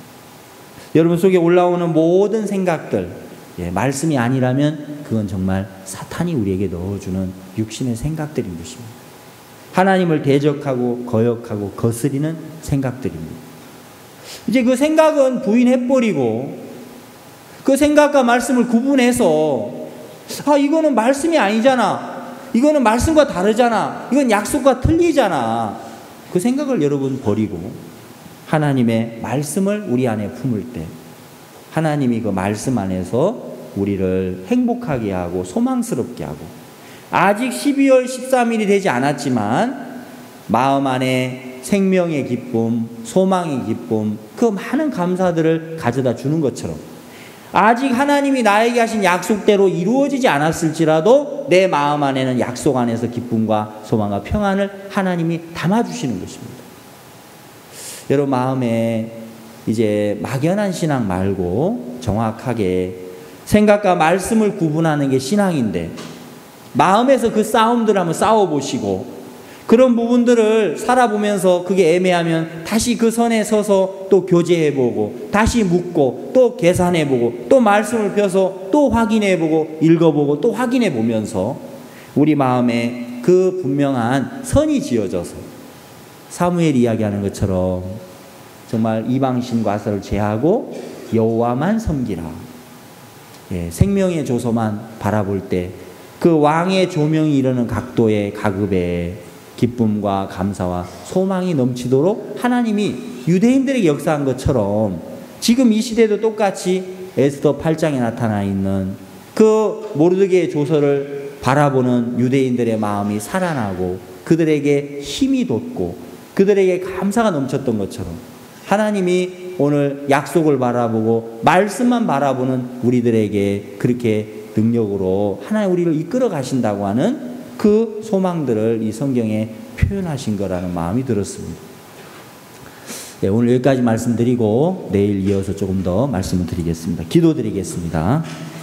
여러분 속에 올라오는 모든 생각들, 말씀이 아니라면 그건 정말 사탄이 우리에게 넣어주는 육신의 생각들인 것입니다. 하나님을 대적하고 거역하고 거스리는 생각들입니다. 이제 그 생각은 부인해버리고 그 생각과 말씀을 구분해서, 이거는 말씀이 아니잖아, 이거는 말씀과 다르잖아, 이건 약속과 틀리잖아, 그 생각을 여러분 버리고 하나님의 말씀을 우리 안에 품을 때 하나님이 그 말씀 안에서 우리를 행복하게 하고 소망스럽게 하고, 아직 12월 13일이 되지 않았지만 마음 안에 생명의 기쁨, 소망의 기쁨, 그 많은 감사들을 가져다 주는 것처럼, 아직 하나님이 나에게 하신 약속대로 이루어지지 않았을지라도 내 마음 안에는 약속 안에서 기쁨과 소망과 평안을 하나님이 담아주시는 것입니다. 여러분 마음에 이제 막연한 신앙 말고 정확하게 생각과 말씀을 구분하는 게 신앙인데, 마음에서 그 싸움들 한번 싸워보시고 그런 부분들을 살아보면서 그게 애매하면 다시 그 선에 서서 또 교제해보고, 다시 묻고, 또 계산해보고, 또 말씀을 펴서 또 확인해보고, 읽어보고, 또 확인해보면서 우리 마음에 그 분명한 선이 지어져서 사무엘이 이야기하는 것처럼 정말 이방신 과사를 제하고 여호와만 섬기라. 예, 생명의 조소만 바라볼 때 그 왕의 조명이 이르는 각도의 가급에 기쁨과 감사와 소망이 넘치도록 하나님이 유대인들에게 역사한 것처럼 지금 이 시대도 똑같이 에스더 8장에 나타나 있는 그 모르드게의 조서를 바라보는 유대인들의 마음이 살아나고 그들에게 힘이 돋고 그들에게 감사가 넘쳤던 것처럼 하나님이 오늘 약속을 바라보고 말씀만 바라보는 우리들에게 그렇게 능력으로 하나님 우리를 이끌어 가신다고 하는 그 소망들을 이 성경에 표현하신 거라는 마음이 들었습니다. 네, 오늘 여기까지 말씀드리고 내일 이어서 조금 더 말씀을 드리겠습니다. 기도드리겠습니다.